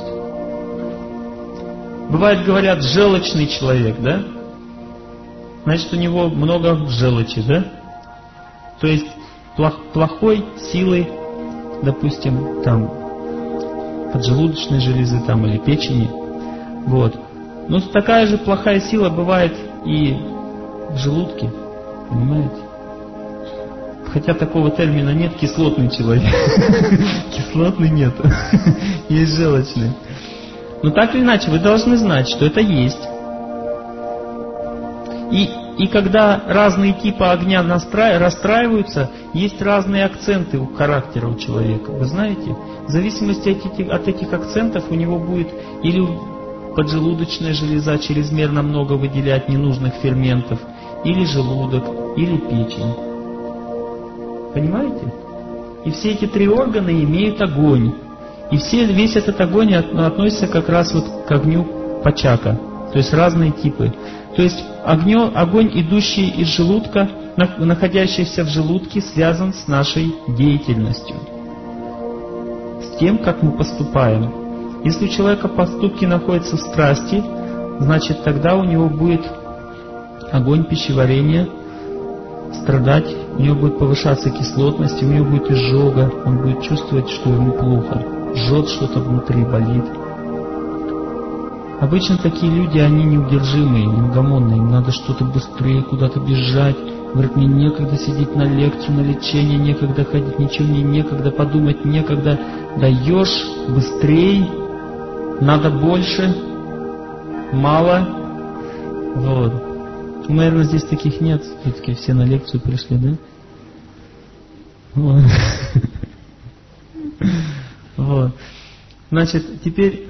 Бывает, говорят, желчный человек, да? Значит, у него много желчи, да? То есть плохой силы, допустим, там поджелудочной железы там, или печени. Вот. Но такая же плохая сила бывает и в желудке, понимаете? Хотя такого термина нет, кислотный человек. Кислотный нет. Есть желчный. Но так или иначе, вы должны знать, что это есть. И когда разные типы огня расстраиваются, есть разные акценты у характера у человека. Вы знаете, в зависимости от этих акцентов у него будет или поджелудочная железа чрезмерно много выделять ненужных ферментов, или желудок, или печень. Понимаете? И все эти три органа имеют огонь. И весь этот огонь относится как раз вот к огню пачака. То есть разные типы. То есть огонь, идущий из желудка, находящийся в желудке, связан с нашей деятельностью. С тем, как мы поступаем. Если у человека поступки находятся в страсти, значит тогда у него будет огонь пищеварения страдать, у него будет повышаться кислотность, у него будет изжога, он будет чувствовать, что ему плохо, жжет что-то внутри, болит. Обычно такие люди, они неудержимые, неугомонные, им надо что-то быстрее, куда-то бежать. Говорят, мне некогда сидеть на лекцию, на лечение, некогда ходить, ничего мне некогда, подумать некогда. Даешь быстрее, надо больше, мало. Вот. Наверное, здесь таких нет, все-таки все на лекцию пришли, да? Вот. Вот. Значит, теперь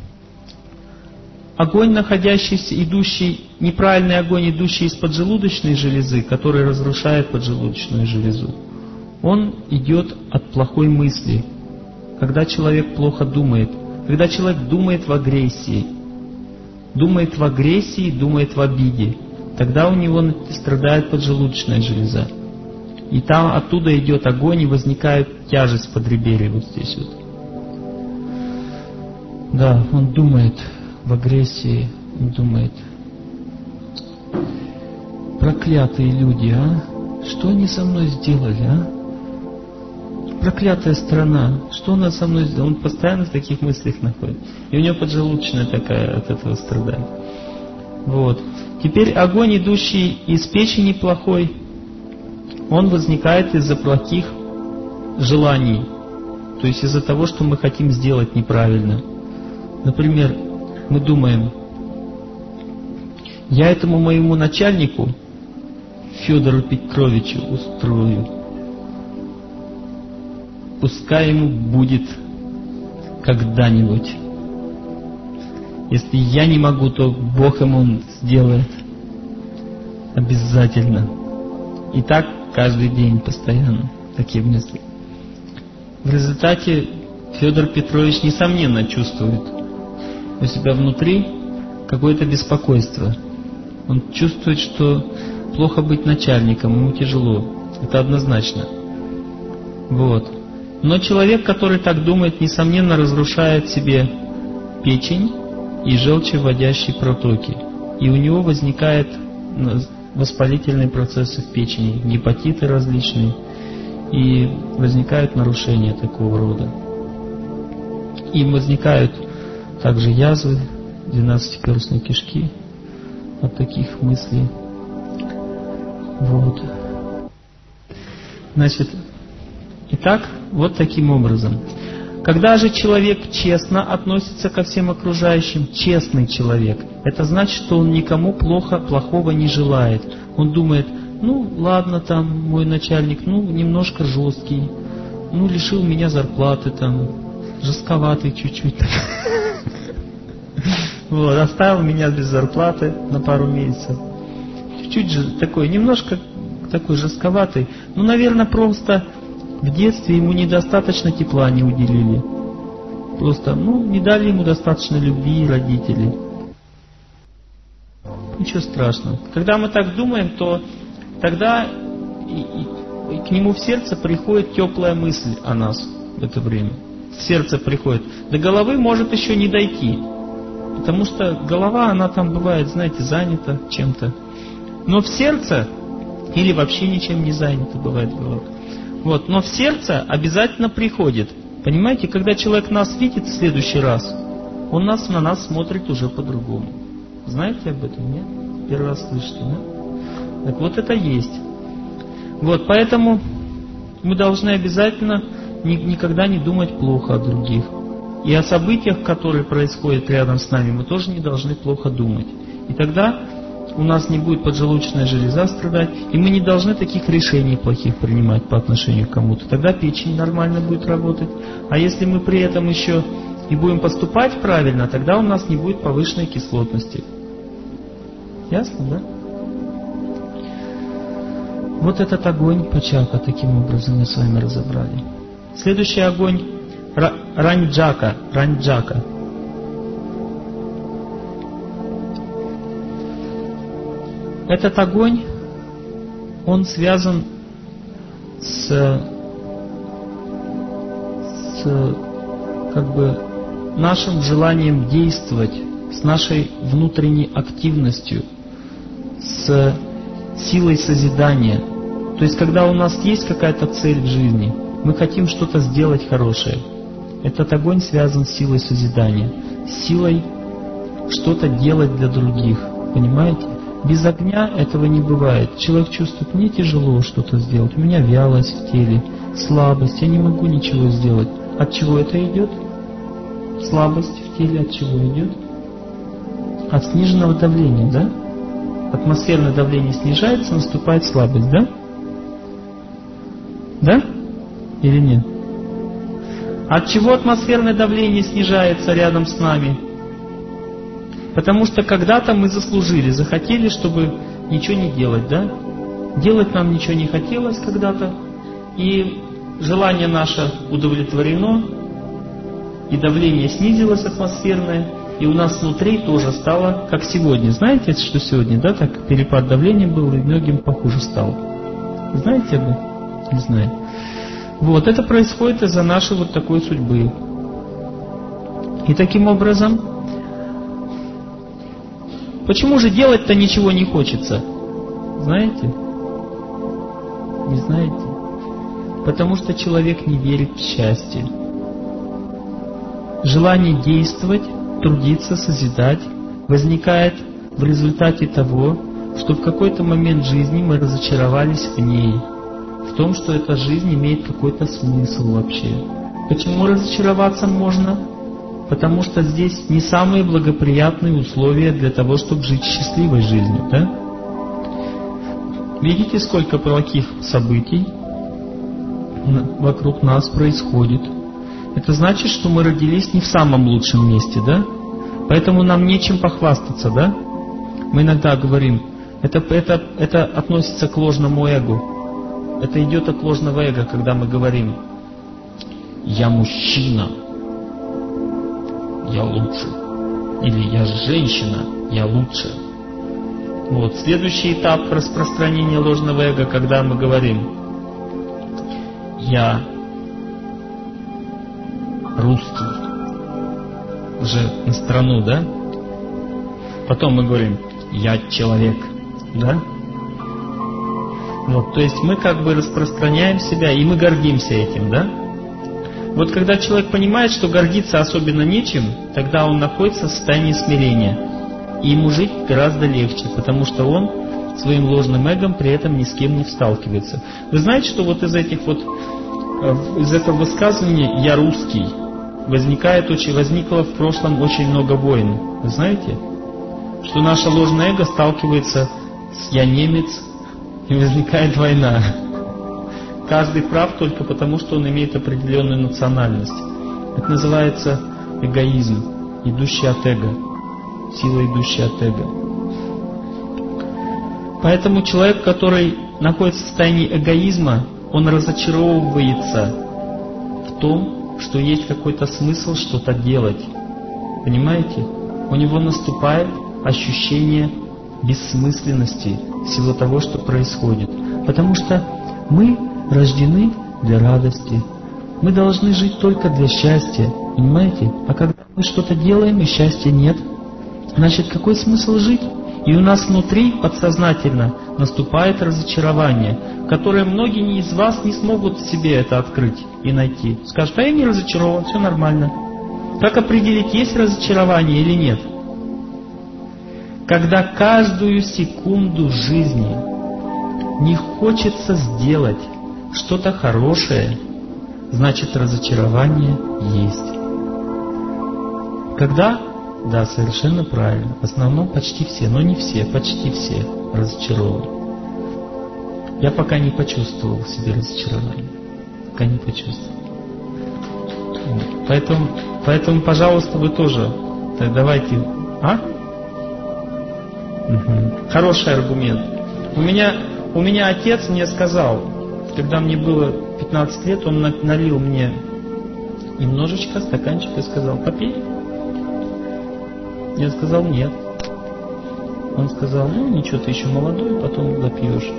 огонь, неправильный огонь, идущий из поджелудочной железы, который разрушает поджелудочную железу, он идет от плохой мысли. Когда человек плохо думает, когда человек думает в агрессии, думает в обиде, тогда у него страдает поджелудочная железа. И там оттуда идет огонь, и возникает тяжесть подреберья вот здесь вот. Да, он думает в агрессии, он думает: проклятые люди, а? Что они со мной сделали, а? Проклятая страна, что она со мной сделала? Он постоянно в таких мыслях находится. И у него поджелудочная такая от этого страдает. Вот. Теперь огонь, идущий из печени плохой, он возникает из-за плохих желаний. То есть из-за того, что мы хотим сделать неправильно. Например, мы думаем: я этому моему начальнику, Федору Петровичу, устрою. Пускай ему будет когда-нибудь. Если я не могу, то Бог ему сделает. Обязательно. И так каждый день постоянно такие мысли. В результате Федор Петрович, несомненно, чувствует у себя внутри какое-то беспокойство. Он чувствует, что плохо быть начальником, ему тяжело. Это однозначно. Вот. Но человек, который так думает, несомненно, разрушает себе печень и желчевыводящие протоки. И у него возникают воспалительные процессы в печени, гепатиты различные, и возникают нарушения такого рода. И возникают также язвы 12-перстной кишки от таких мыслей. Вот. Значит, итак, вот таким образом. Когда же человек честно относится ко всем окружающим, честный человек, это значит, что он никому плохого не желает. Он думает: ну ладно, там мой начальник, немножко жесткий, лишил меня зарплаты, там, жестковатый чуть-чуть. Вот, оставил меня без зарплаты на пару месяцев. Чуть-чуть же такой, немножко такой жестковатый. Наверное, просто В детстве ему недостаточно тепла не уделили. Просто, не дали ему достаточно любви родители. Ничего страшного. Когда мы так думаем, то тогда и к нему в сердце приходит теплая мысль о нас в это время. В сердце приходит. До головы может еще не дойти. Потому что голова, она там бывает, знаете, занята чем-то. Но в сердце, или вообще ничем не занята бывает голова. Вот, но в сердце обязательно приходит. Понимаете, когда человек нас видит в следующий раз, он на нас смотрит уже по-другому. Знаете об этом, нет? Первый раз слышите, да? Так вот это есть. Вот, поэтому мы должны обязательно никогда не думать плохо о других. И о событиях, которые происходят рядом с нами, мы тоже не должны плохо думать. И тогда у нас не будет поджелудочная железа страдать, и мы не должны таких решений плохих принимать по отношению к кому-то. Тогда печень нормально будет работать. А если мы при этом еще и будем поступать правильно, тогда у нас не будет повышенной кислотности. Ясно, да? Вот этот огонь Пачака таким образом мы с вами разобрали. Следующий огонь Ранджака. Этот огонь, он связан с нашим желанием действовать, с нашей внутренней активностью, с силой созидания. То есть, когда у нас есть какая-то цель в жизни, мы хотим что-то сделать хорошее. Этот огонь связан с силой созидания, с силой что-то делать для других. Понимаете? Без огня этого не бывает. Человек чувствует, мне тяжело что-то сделать, у меня вялость в теле, слабость, я не могу ничего сделать. От чего это идет? Слабость в теле от чего идет? От сниженного давления, да? Атмосферное давление снижается, наступает слабость, да? Да? Или нет? От чего атмосферное давление снижается рядом с нами? Потому что когда-то мы заслужили, захотели, чтобы ничего не делать, да? Делать нам ничего не хотелось когда-то, и желание наше удовлетворено, и давление снизилось атмосферное, и у нас внутри тоже стало, как сегодня. Знаете, что сегодня, да, так перепад давления был, и многим похуже стало. Знаете об этом? Не знаю. Вот, это происходит из-за нашей вот такой судьбы. И таким образом, почему же делать-то ничего не хочется? Знаете? Не знаете? Потому что человек не верит в счастье. Желание действовать, трудиться, созидать возникает в результате того, что в какой-то момент жизни мы разочаровались в ней, в том, что эта жизнь имеет какой-то смысл вообще. Почему разочароваться можно? Потому что здесь не самые благоприятные условия для того, чтобы жить счастливой жизнью, да? Видите, сколько плохих событий вокруг нас происходит. Это значит, что мы родились не в самом лучшем месте, да? Поэтому нам нечем похвастаться, да? Мы иногда говорим, это относится к ложному эго. Это идет от ложного эго, когда мы говорим, я мужчина, я лучше. Или я женщина, я лучше. Вот. Следующий этап распространения ложного эго, когда мы говорим, я русский. Уже на страну, да? Потом мы говорим, я человек, да? Вот, то есть мы как бы распространяем себя, и мы гордимся этим, да? Вот когда человек понимает, что гордиться особенно нечем, тогда он находится в состоянии смирения. И ему жить гораздо легче, потому что он своим ложным эгом при этом ни с кем не сталкивается. Вы знаете, что вот из этого высказывания «я русский» возникло в прошлом очень много войн. Вы знаете? Что наше ложное эго сталкивается с «я немец», и возникает война. Каждый прав только потому, что он имеет определенную национальность. Это называется эгоизм, идущий от эго. Сила, идущая от эго. Поэтому человек, который находится в состоянии эгоизма, он разочаровывается в том, что есть какой-то смысл что-то делать. Понимаете? У него наступает ощущение бессмысленности всего того, что происходит. Потому что мы рождены для радости. Мы должны жить только для счастья. Понимаете? А когда мы что-то делаем и счастья нет, значит, какой смысл жить? И у нас внутри подсознательно наступает разочарование, которое многие из вас не смогут в себе это открыть и найти. Скажут: а я не разочарован, все нормально. Как определить, есть разочарование или нет? Когда каждую секунду жизни не хочется сделать что-то хорошее, значит, разочарование есть. Когда? Да, совершенно правильно. В основном почти все, но не все, почти все разочарованы. Я пока не почувствовал в себе разочарование. Пока не почувствовал. Поэтому, пожалуйста, вы тоже. Так давайте. Хороший аргумент. У меня отец мне сказал, когда мне было 15 лет, он налил мне немножечко, стаканчик, и сказал: попей. Я сказал: нет. Он сказал: ну ничего, ты еще молодой, потом допьешь.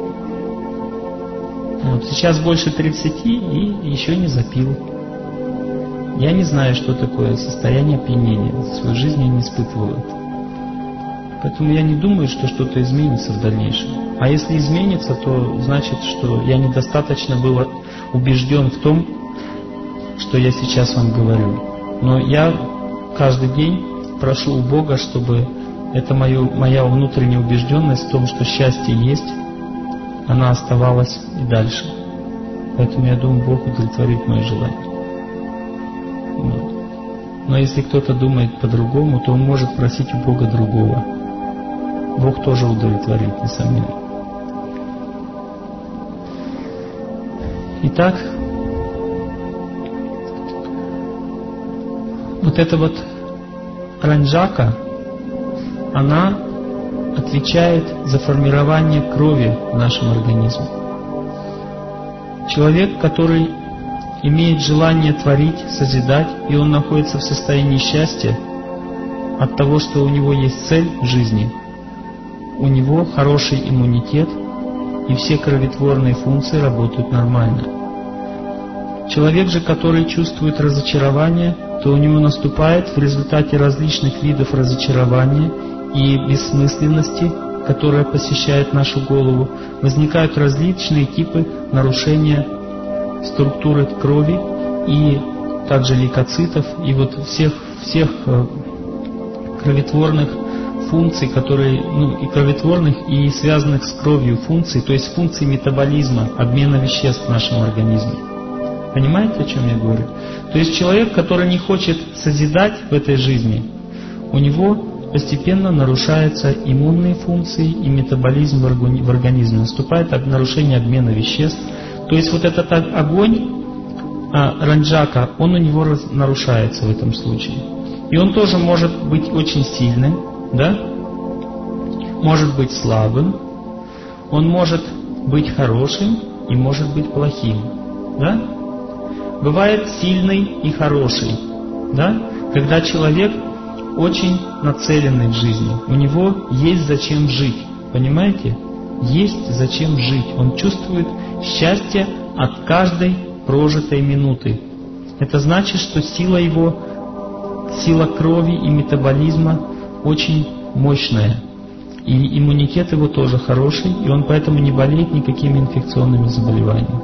Вот, сейчас больше 30 и еще не запил. Я не знаю, что такое состояние опьянения. В своей жизни я не испытывал это. Поэтому я не думаю, что что-то изменится в дальнейшем. А если изменится, то значит, что я недостаточно был убежден в том, что я сейчас вам говорю. Но я каждый день прошу у Бога, чтобы эта моя внутренняя убежденность в том, что счастье есть, она оставалась и дальше. Поэтому я думаю, Бог удовлетворит мои желания. Вот. Но если кто-то думает по-другому, то он может просить у Бога другого. Бог тоже удовлетворит, несомненно. Итак, вот эта вот ранджака, она отвечает за формирование крови в нашем организме. Человек, который имеет желание творить, созидать, и он находится в состоянии счастья от того, что у него есть цель в жизни, у него хороший иммунитет, и все кроветворные функции работают нормально. Человек же, который чувствует разочарование, то у него наступает в результате различных видов разочарования и бессмысленности, которая посещает нашу голову, возникают различные типы нарушения структуры крови и также лейкоцитов и вот всех кроветворных функций, которые, и кроветворных, и связанных с кровью функций, то есть функций метаболизма, обмена веществ в нашем организме. Понимаете, о чем я говорю? То есть человек, который не хочет созидать в этой жизни, у него постепенно нарушаются иммунные функции и метаболизм в организме. Наступает нарушение обмена веществ. То есть вот этот огонь, ранджака, он у него нарушается в этом случае. И он тоже может быть очень сильным, да? Может быть слабым, он может быть хорошим и может быть плохим, да? Бывает сильный и хороший, да? Когда человек очень нацеленный в жизни, у него есть зачем жить, понимаете? Есть зачем жить. Он чувствует счастье от каждой прожитой минуты. Это значит, что сила крови и метаболизма очень мощная. И иммунитет его тоже хороший, и он поэтому не болеет никакими инфекционными заболеваниями.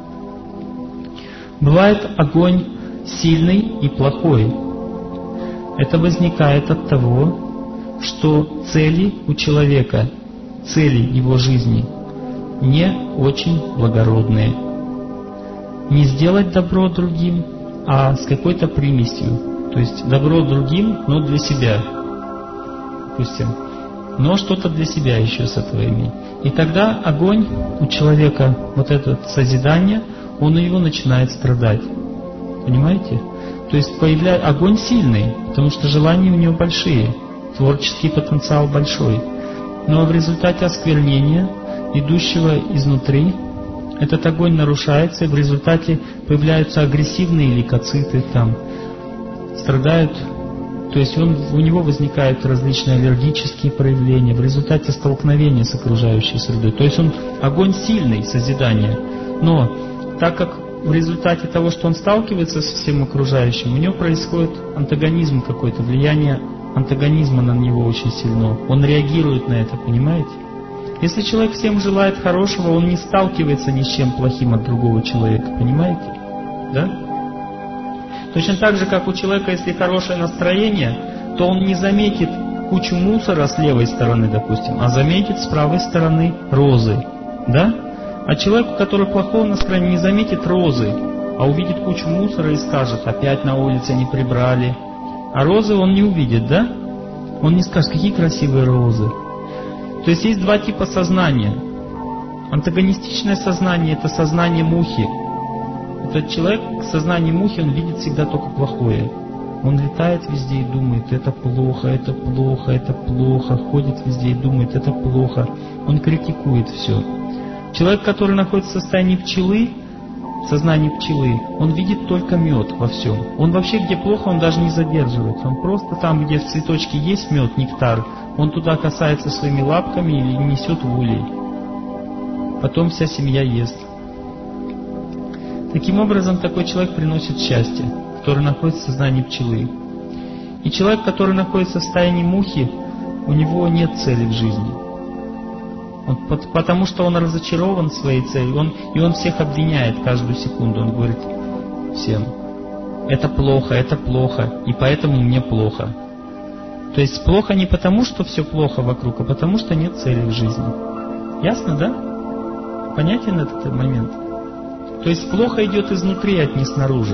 Бывает огонь сильный и плохой. Это возникает от того, что цели у человека, цели его жизни не очень благородные. Не сделать добро другим, а с какой-то примесью. То есть добро другим, но для себя. Допустим, но что-то для себя еще с этого иметь. И тогда огонь у человека, вот это созидание, он у него начинает страдать. Понимаете? То есть огонь сильный, потому что желания у него большие, творческий потенциал большой. Но в результате осквернения, идущего изнутри, этот огонь нарушается, и в результате появляются агрессивные лейкоциты, там, страдают, то есть у него возникают различные аллергические проявления в результате столкновения с окружающей средой. То есть огонь сильный, созидание, но так как в результате того, что он сталкивается со всем окружающим, у него происходит антагонизм какой-то, влияние антагонизма на него очень сильно. Он реагирует на это, понимаете? Если человек всем желает хорошего, он не сталкивается ни с чем плохим от другого человека, понимаете? Да? Точно так же, как у человека, если хорошее настроение, то он не заметит кучу мусора с левой стороны, допустим, а заметит с правой стороны розы. Да? А человек, у которого плохое настроение, не заметит розы, а увидит кучу мусора и скажет: опять на улице не прибрали. А розы он не увидит, да? Он не скажет: какие красивые розы. То есть есть два типа сознания. Антагонистичное сознание — это сознание мухи. Этот человек в сознании мухи, он видит всегда только плохое. Он летает везде и думает: это плохо, это плохо, это плохо. Ходит везде и думает: это плохо. Он критикует все. Человек, который находится в состоянии пчелы, в сознании пчелы, он видит только мед во всем. Он вообще, где плохо, он даже не задерживается. Он просто там, где в цветочке есть мед, нектар, он туда касается своими лапками или несет в улей. Потом вся семья ест. Таким образом, такой человек приносит счастье, который находится в сознании пчелы. И человек, который находится в состоянии мухи, у него нет цели в жизни. Потому что он разочарован в своей цели, и он всех обвиняет каждую секунду. Он говорит всем: это плохо, и поэтому мне плохо. То есть плохо не потому, что все плохо вокруг, а потому что нет цели в жизни. Ясно, да? Понятен этот момент? То есть плохо идет изнутри, а не снаружи.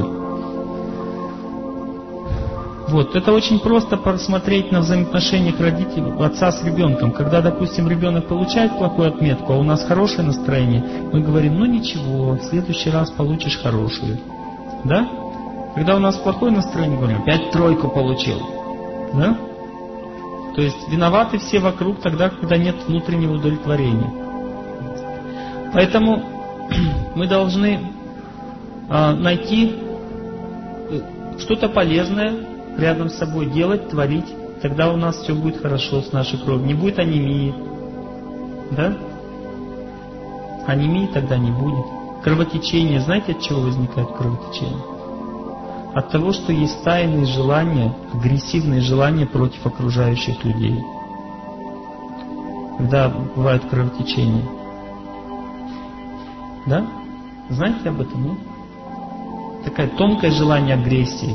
Вот, это очень просто посмотреть на взаимоотношениях родителей, отца с ребенком. Когда, допустим, ребенок получает плохую отметку, а у нас хорошее настроение, мы говорим: ну ничего, в следующий раз получишь хорошую. Да? Когда у нас плохое настроение, говорим: опять тройку получил. Да? То есть виноваты все вокруг тогда, когда нет внутреннего удовлетворения. Поэтому мы должны найти что-то полезное рядом с собой, делать, творить. Тогда у нас все будет хорошо с нашей кровью. Не будет анемии. Да? Анемии тогда не будет. Кровотечение. Знаете, от чего возникает кровотечение? От того, что есть тайные желания, агрессивные желания против окружающих людей. Когда бывает кровотечение. Да? Знаете об этом, нет? Такое тонкое желание агрессии.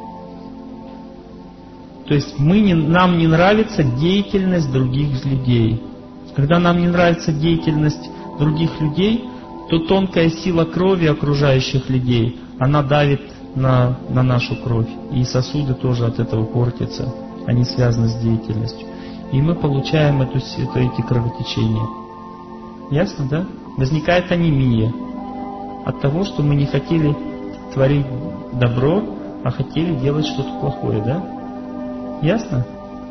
То есть нам не нравится деятельность других людей. Когда нам не нравится деятельность других людей, то тонкая сила крови окружающих людей, она давит на нашу кровь. И сосуды тоже от этого портятся. Они связаны с деятельностью. И мы получаем эти кровотечения. Ясно, да? Возникает анемия от того, что мы не хотели творить добро, а хотели делать что-то плохое, да? Ясно?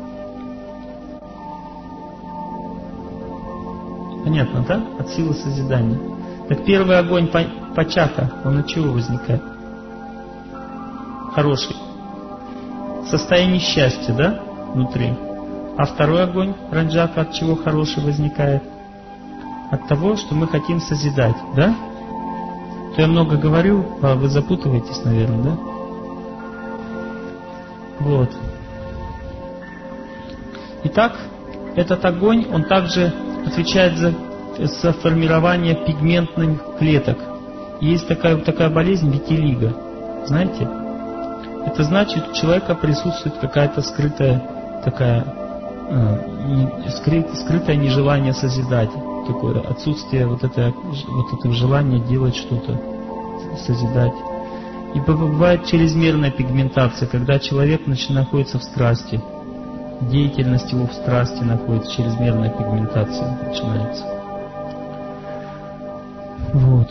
Понятно, да? От силы созидания. Так первый огонь пачака, он от чего возникает? Хороший. Состояние счастья, да? Внутри. А второй огонь, раджака, от чего хороший возникает? От того, что мы хотим созидать, да? То я много говорю, а вы запутываетесь, наверное, да? Вот. Итак, этот огонь, он также отвечает за формирование пигментных клеток. Есть такая болезнь витилиго. Знаете? Это значит, у человека присутствует какая-то скрытое нежелание созидать. Такое отсутствие вот этого желания делать что-то, созидать. И бывает чрезмерная пигментация, когда человек находится в страсти. Деятельность его в страсти находится, чрезмерная пигментация начинается. Вот.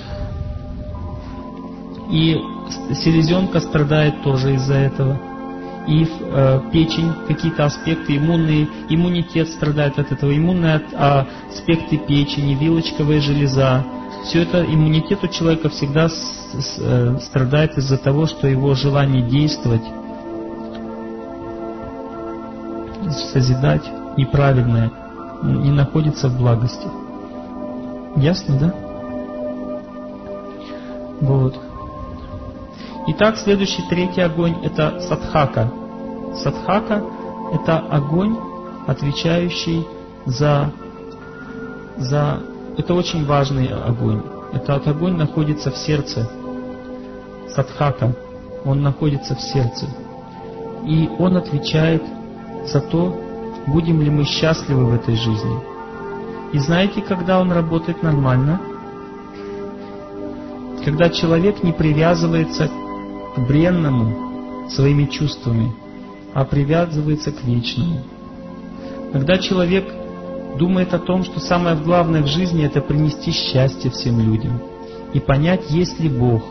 И селезенка страдает тоже из-за этого. И печень, какие-то аспекты, иммунитет страдает от этого. Иммунные аспекты печени, вилочковая железа, все это иммунитет у человека всегда страдает из-за того, что его желание действовать, созидать неправильное, не находится в благости. Ясно, да? Вот. Итак, следующий, третий огонь – это садхака. Садхака – это огонь, отвечающий за... Это очень важный огонь. Этот огонь находится в сердце. Садхака. Он находится в сердце. И он отвечает за то, будем ли мы счастливы в этой жизни. И знаете, когда он работает нормально? Когда человек не привязывается к бренному своими чувствами, а привязывается к вечному. Когда человек думает о том, что самое главное в жизни — это принести счастье всем людям и понять, есть ли Бог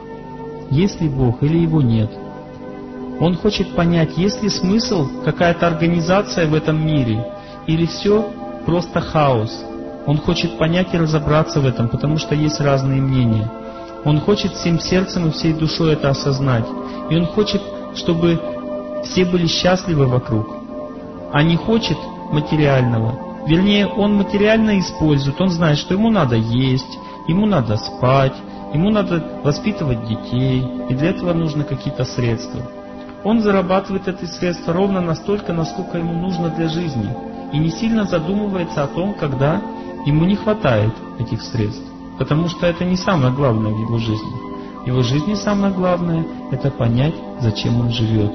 или Его нет. Он хочет понять, есть ли смысл, какая-то организация в этом мире, или все просто хаос. Он хочет понять и разобраться в этом, потому что есть разные мнения. Он хочет всем сердцем и всей душой это осознать. И он хочет, чтобы все были счастливы вокруг, а не хочет материального. Вернее, он материально использует, он знает, что ему надо есть, ему надо спать, ему надо воспитывать детей, и для этого нужны какие-то средства. Он зарабатывает эти средства ровно настолько, насколько ему нужно для жизни, и не сильно задумывается о том, когда ему не хватает этих средств, потому что это не самое главное в его жизни. В его жизни самое главное – это понять, зачем он живет.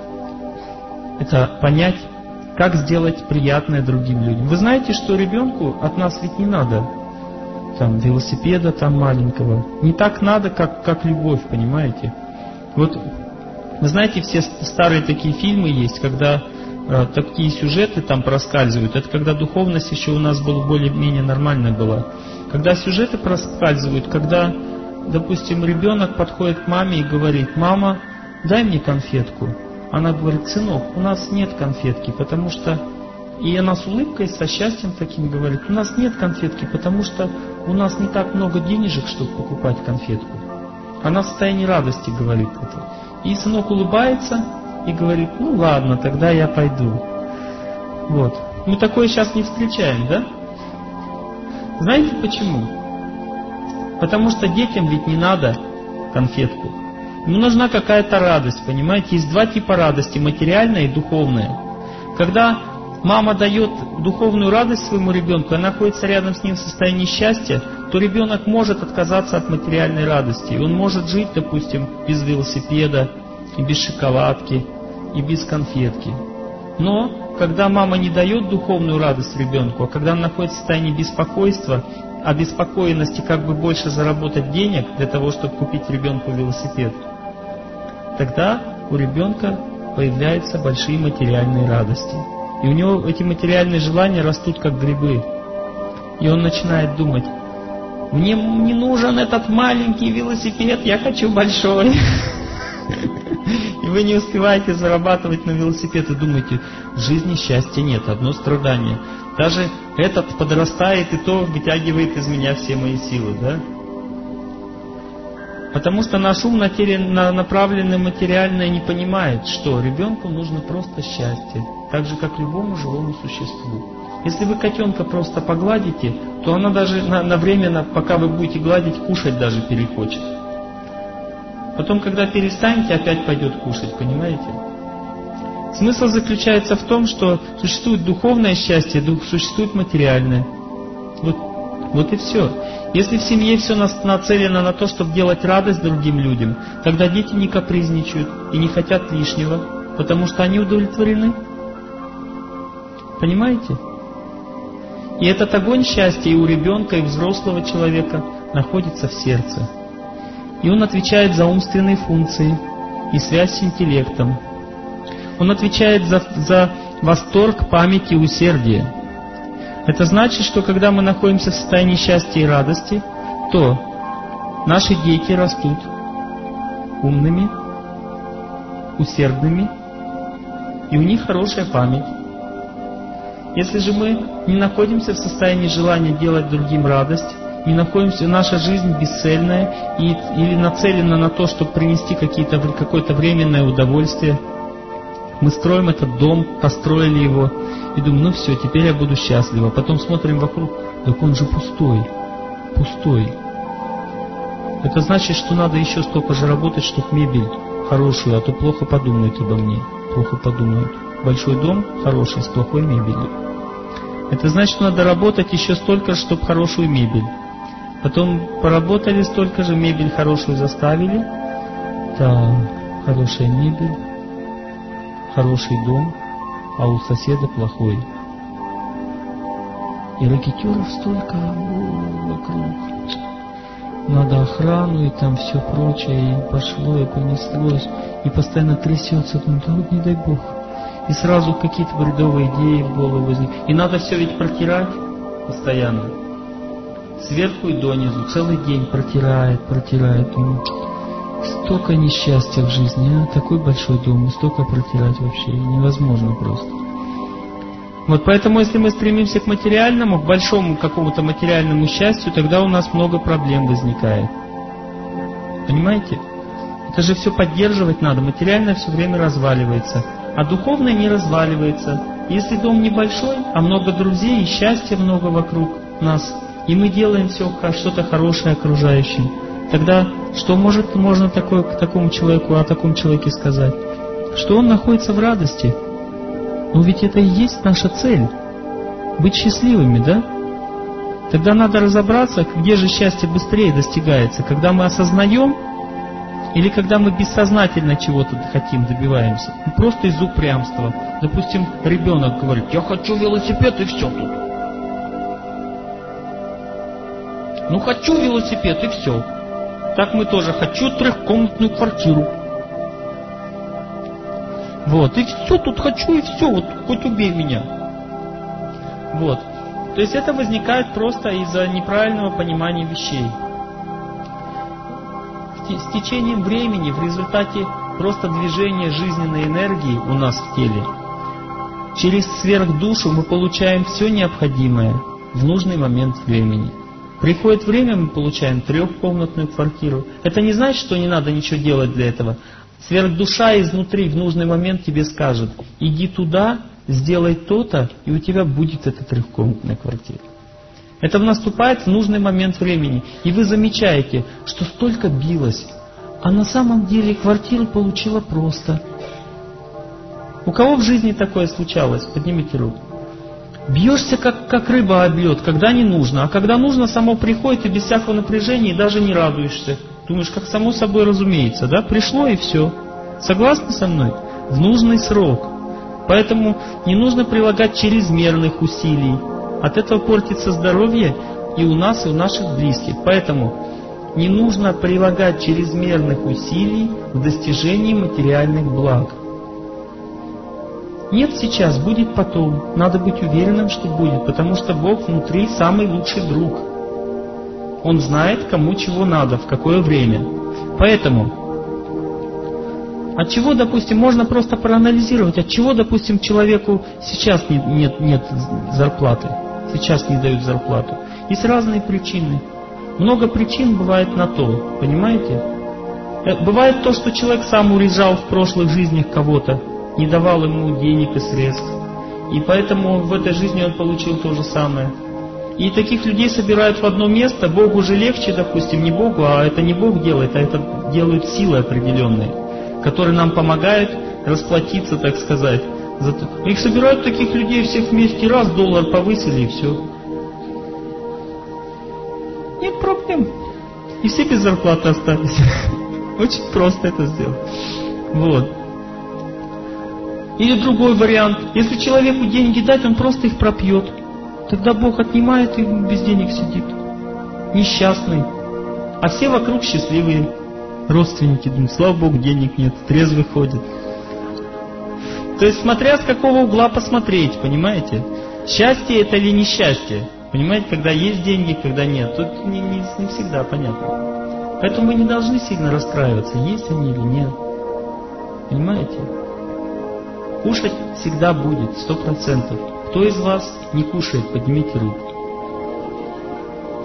Это понять, как сделать приятное другим людям. Вы знаете, что ребенку от нас ведь не надо там велосипеда там маленького. Не так надо, как любовь, понимаете? Вот, вы знаете, все старые такие фильмы есть, когда такие сюжеты там проскальзывают. Это когда духовность еще у нас была более-менее нормальная была. Когда сюжеты проскальзывают, когда, допустим, ребенок подходит к маме и говорит: «Мама, дай мне конфетку». Она говорит: «Сынок, у нас нет конфетки, потому что...» И она с улыбкой, со счастьем таким говорит: «У нас нет конфетки, потому что у нас не так много денежек, чтобы покупать конфетку». Она в состоянии радости говорит это. И сынок улыбается и говорит: «Ну ладно, тогда я пойду». Вот. Мы такое сейчас не встречаем, да? Знаете почему? Потому что детям ведь не надо конфетку. Ему нужна какая-то радость, понимаете? Есть два типа радости, материальная и духовная. Когда мама дает духовную радость своему ребенку, она находится рядом с ним в состоянии счастья, то ребенок может отказаться от материальной радости. И он может жить, допустим, без велосипеда, и без шоколадки, и без конфетки. Но когда мама не дает духовную радость ребенку, а когда она находится в состоянии беспокойства, обеспокоенности, как бы больше заработать денег для того, чтобы купить ребенку велосипед, тогда у ребенка появляются большие материальные радости. И у него эти материальные желания растут как грибы. И он начинает думать: мне не нужен этот маленький велосипед, я хочу большой. И вы не успеваете зарабатывать на велосипед и думаете: в жизни счастья нет, одно страдание. Даже этот подрастает и то вытягивает из меня все мои силы, да? Потому что наш ум, направленный материальное, не понимает, что ребенку нужно просто счастье, так же, как любому живому существу. Если вы котенка просто погладите, то она даже на время, пока вы будете гладить, кушать даже перехочет. Потом, когда перестанете, опять пойдет кушать, понимаете? Смысл заключается в том, что существует духовное счастье, существует материальное. Вот и все. Если в семье все нацелено на то, чтобы делать радость другим людям, тогда дети не капризничают и не хотят лишнего, потому что они удовлетворены. Понимаете? И этот огонь счастья и у ребенка, и у взрослого человека находится в сердце. И он отвечает за умственные функции и связь с интеллектом. Он отвечает за восторг, память и усердие. Это значит, что когда мы находимся в состоянии счастья и радости, то наши дети растут умными, усердными, и у них хорошая память. Если же мы не находимся в состоянии желания делать другим радость и находимся, наша жизнь бесцельная или нацелена на то, чтобы принести какое-то временное удовольствие. Мы строим этот дом, построили его, и думаем, ну все, теперь я буду счастлива. Потом смотрим вокруг, так он же пустой. Это значит, что надо еще столько же работать, чтобы мебель хорошую, а то плохо подумают обо мне. Плохо подумают. Большой дом хороший, с плохой мебелью. Это значит, что надо работать еще столько же, чтобы хорошую мебель. Потом поработали столько же, мебель хорошую заставили. Да, хорошая мебель, хороший дом, а у соседа плохой. И ракетюров столько вокруг. Надо охрану и там все прочее, и пошло, и понеслось, и постоянно трясется, да вот не дай Бог. И сразу какие-то бредовые идеи в голову возникают. И надо все ведь протирать постоянно. Сверху и донизу, целый день протирает. Столько несчастья в жизни, такой большой дом, и столько протирать вообще невозможно просто. Вот поэтому, если мы стремимся к материальному, к большому какому-то материальному счастью, тогда у нас много проблем возникает. Понимаете? Это же все поддерживать надо. Материальное все время разваливается, а духовное не разваливается. Если дом небольшой, а много друзей и счастья много вокруг нас, и мы делаем все что-то хорошее окружающим, тогда что можно такое к такому человеку, о таком человеке сказать? Что он находится в радости. Но ведь это и есть наша цель. Быть счастливыми, да? Тогда надо разобраться, где же счастье быстрее достигается. Когда мы осознаем, или когда мы бессознательно чего-то хотим, добиваемся. Просто из упрямства. Допустим, ребенок говорит, я хочу велосипед, и все тут. Ну хочу велосипед, и все. Так мы тоже хочу трехкомнатную квартиру. Вот, и все тут хочу, и все, вот хоть убей меня. Вот. То есть это возникает просто из-за неправильного понимания вещей. С течением времени, в результате просто движения жизненной энергии у нас в теле, через сверхдушу мы получаем все необходимое в нужный момент времени. Приходит время, мы получаем трехкомнатную квартиру. Это не значит, что не надо ничего делать для этого. Сверхдуша изнутри в нужный момент тебе скажет, иди туда, сделай то-то, и у тебя будет эта трехкомнатная квартира. Это наступает в нужный момент времени. И вы замечаете, что столько билось, а на самом деле квартиру получила просто. У кого в жизни такое случалось? Поднимите руку. Бьешься как рыба об лед, когда не нужно, а когда нужно, само приходит и без всякого напряжения, и даже не радуешься. Думаешь, как само собой разумеется, да? Пришло и все. Согласны со мной? В нужный срок. Поэтому не нужно прилагать чрезмерных усилий. От этого портится здоровье и у нас, и у наших близких. Поэтому не нужно прилагать чрезмерных усилий в достижении материальных благ. Нет сейчас, будет потом. Надо быть уверенным, что будет, потому что Бог внутри самый лучший друг. Он знает, кому чего надо, в какое время. Поэтому, от чего, допустим, можно просто проанализировать, от чего, допустим, человеку сейчас нет зарплаты, сейчас не дают зарплату. Есть разные причины. Много причин бывает на то, понимаете? Бывает то, что человек сам урезал в прошлых жизнях кого-то, не давал ему денег и средств. И поэтому в этой жизни он получил то же самое. И таких людей собирают в одно место. Богу же легче, допустим, не Богу, а это не Бог делает, а это делают силы определенные, которые нам помогают расплатиться, так сказать. Их собирают таких людей всех вместе, раз доллар повысили и все. Нет проблем. И все без зарплаты остались. Очень просто это сделать. Вот. Или другой вариант. Если человеку деньги дать, он просто их пропьет. Тогда Бог отнимает и без денег сидит. Несчастный. А все вокруг счастливые. Родственники думают, слава Богу, денег нет, трезвый ходит. То есть смотря с какого угла посмотреть, понимаете? Счастье это или несчастье? Понимаете, когда есть деньги, когда нет. Тут не всегда понятно. Поэтому мы не должны сильно расстраиваться, есть они или нет. Понимаете? Кушать всегда будет, 100%. Кто из вас не кушает, поднимите руку.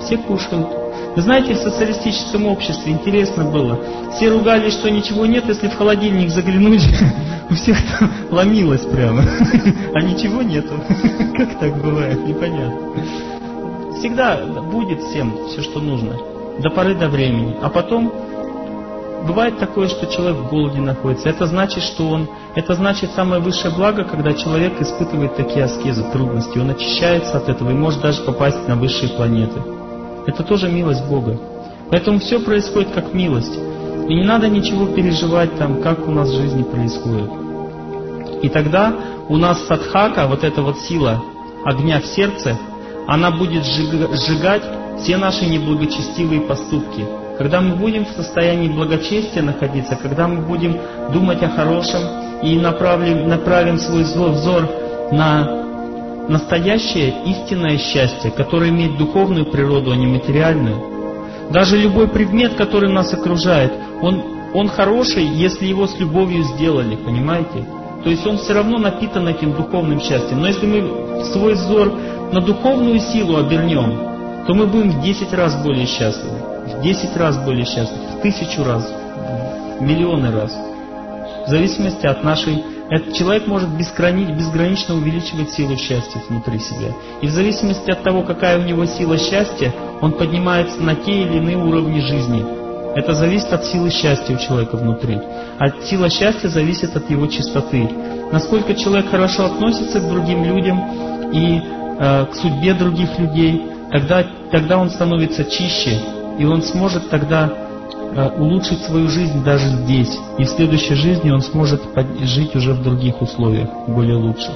все кушают. Вы знаете, в социалистическом обществе интересно было. Все ругались, что ничего нет, если в холодильник заглянуть, у всех там ломилось прямо. А ничего нету. Как так бывает? Непонятно. Всегда будет всем все, что нужно. До поры до времени. А потом бывает такое, что человек в голоде находится. Это значит, это значит самое высшее благо, когда человек испытывает такие аскезы, трудности. Он очищается от этого и может даже попасть на высшие планеты. Это тоже милость Бога. Поэтому все происходит как милость. И не надо ничего переживать там, как у нас в жизни происходит. И тогда у нас садхака, вот эта вот сила огня в сердце, она будет сжигать все наши неблагочестивые поступки. Когда мы будем в состоянии благочестия находиться, когда мы будем думать о хорошем и направим свой взор на настоящее истинное счастье, которое имеет духовную природу, а не материальную. Даже любой предмет, который нас окружает, он хороший, если его с любовью сделали, понимаете? То есть он все равно напитан этим духовным счастьем. Но если мы свой взор на духовную силу обернем, то мы будем в 10 раз более счастливы. В 10 раз более счастливы, в 1000 раз, в миллионы раз. В зависимости от нашей... Этот человек может безгранично увеличивать силу счастья внутри себя. И в зависимости от того, какая у него сила счастья, он поднимается на те или иные уровни жизни. Это зависит от силы счастья у человека внутри. А сила счастья зависит от его чистоты. Насколько человек хорошо относится к другим людям и к судьбе других людей, тогда он становится чище, и он сможет тогда улучшить свою жизнь даже здесь. И в следующей жизни он сможет жить уже в других условиях, более лучших.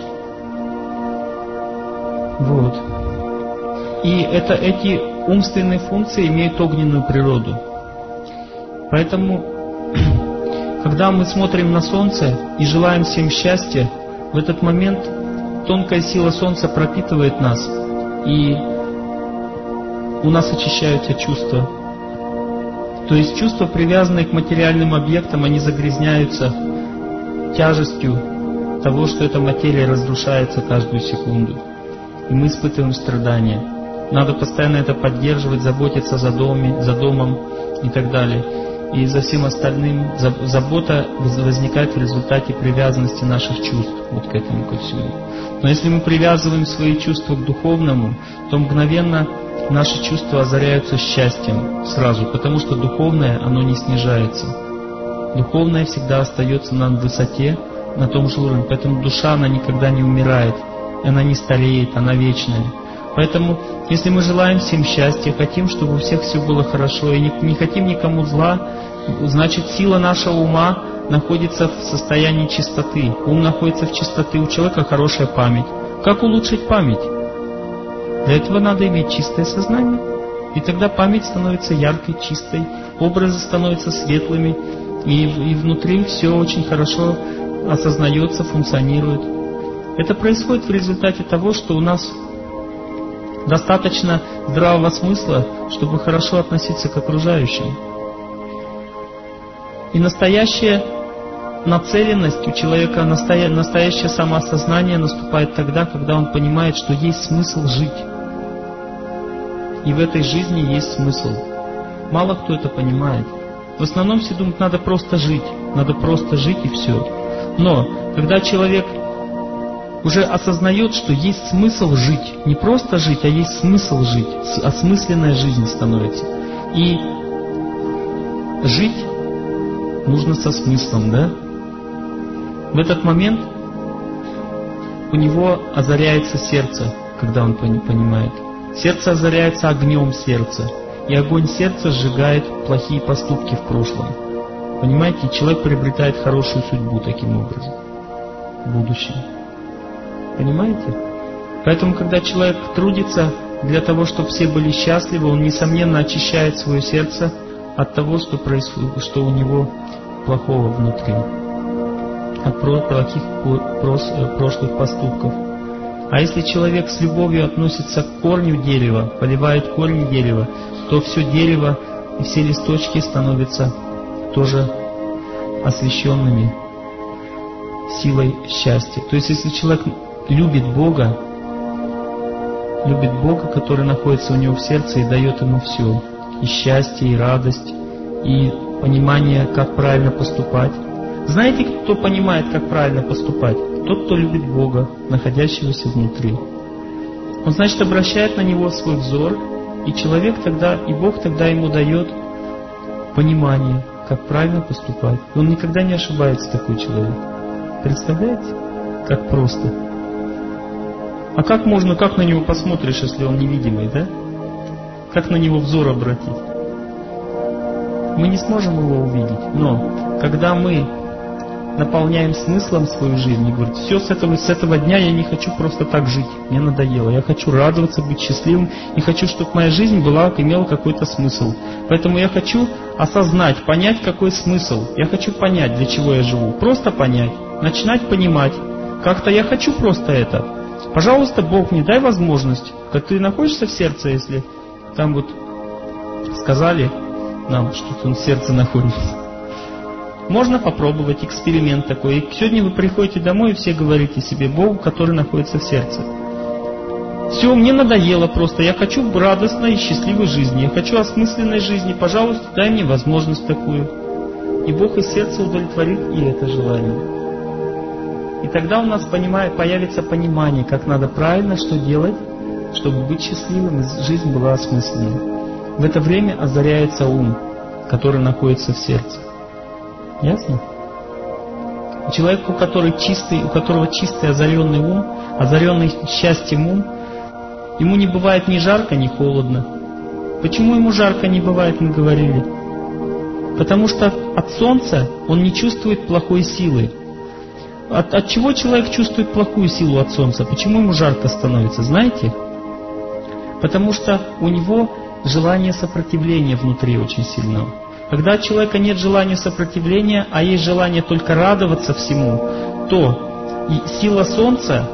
Вот. И эти умственные функции имеют огненную природу. Поэтому, когда мы смотрим на Солнце и желаем всем счастья, в этот момент тонкая сила Солнца пропитывает нас, и у нас очищаются чувства. То есть чувства, привязанные к материальным объектам, они загрязняются тяжестью того, что эта материя разрушается каждую секунду. И мы испытываем страдания. Надо постоянно это поддерживать, заботиться за домом и так далее. И за всем остальным забота возникает в результате привязанности наших чувств вот к этому, ко всему. Но если мы привязываем свои чувства к духовному, то мгновенно наши чувства озаряются счастьем сразу, потому что духовное, оно не снижается. Духовное всегда остается на высоте, на том же уровне. Поэтому душа, она никогда не умирает, она не стареет, она вечная. Поэтому, если мы желаем всем счастья, хотим, чтобы у всех все было хорошо, и не хотим никому зла, значит, сила нашего ума находится в состоянии чистоты. Ум находится в чистоте, у человека хорошая память. Как улучшить память? Для этого надо иметь чистое сознание. И тогда память становится яркой, чистой, образы становятся светлыми, и внутри все очень хорошо осознается, функционирует. Это происходит в результате того, что у нас достаточно здравого смысла, чтобы хорошо относиться к окружающим. И настоящая нацеленность у человека, настоящее самоосознание наступает тогда, когда он понимает, что есть смысл жить. И в этой жизни есть смысл. Мало кто это понимает. В основном все думают, надо просто жить и все. Но когда человек уже осознает, что есть смысл жить, не просто жить, а есть смысл жить, осмысленная жизнь становится. И жить нужно со смыслом, да? В этот момент у него озаряется сердце, когда он понимает. Сердце озаряется огнем сердца, и огонь сердца сжигает плохие поступки в прошлом. Понимаете, человек приобретает хорошую судьбу таким образом в будущем. Понимаете? Поэтому, когда человек трудится для того, чтобы все были счастливы, он, несомненно, очищает свое сердце от того, что происходит, что у него плохого внутри, от плохих прошлых поступков. А если человек с любовью относится к корню дерева, поливает корни дерева, то все дерево и все листочки становятся тоже освященными силой счастья. То есть, если человек любит Бога, любит Бога, который находится у него в сердце и дает ему все. И счастье, и радость, и понимание, как правильно поступать. Знаете, кто понимает, как правильно поступать? Тот, кто любит Бога, находящегося внутри. Он, значит, обращает на Него свой взор, и человек тогда, и Бог тогда ему дает понимание, как правильно поступать. И он никогда не ошибается, такой человек. Представляете? Как просто. А как можно, как на него посмотришь, если он невидимый, да? Как на него взор обратить? Мы не сможем его увидеть. Но когда мы наполняем смыслом свою жизнь и говорим: все, с этого дня я не хочу просто так жить, мне надоело, я хочу радоваться, быть счастливым, и хочу, чтобы моя жизнь имела какой-то смысл. Поэтому я хочу осознать, понять, какой смысл. Я хочу понять, для чего я живу. Просто понять, начинать понимать. Как-то я хочу просто это. Пожалуйста, Бог, мне дай возможность. Как ты находишься в сердце, если там вот сказали нам, что там в сердце находится. Можно попробовать эксперимент такой. И сегодня вы приходите домой и все говорите себе: Богу, который находится в сердце. Все, мне надоело просто. Я хочу радостной и счастливой жизни. Я хочу осмысленной жизни. Пожалуйста, дай мне возможность такую. И Бог из сердца удовлетворит и это желание. И тогда у нас появится понимание, как надо правильно, что делать, чтобы быть счастливым и жизнь была осмысленной. В это время озаряется ум, который находится в сердце. Ясно? Человек, у которого чистый озаренный ум, озаренный счастьем ум, ему не бывает ни жарко, ни холодно. Почему ему жарко не бывает, мы говорили? Потому что от солнца он не чувствует плохой силы. От чего человек чувствует плохую силу от солнца? Почему ему жарко становится, знаете? Потому что у него желание сопротивления внутри очень сильно. Когда у человека нет желания сопротивления, а есть желание только радоваться всему, то и сила Солнца,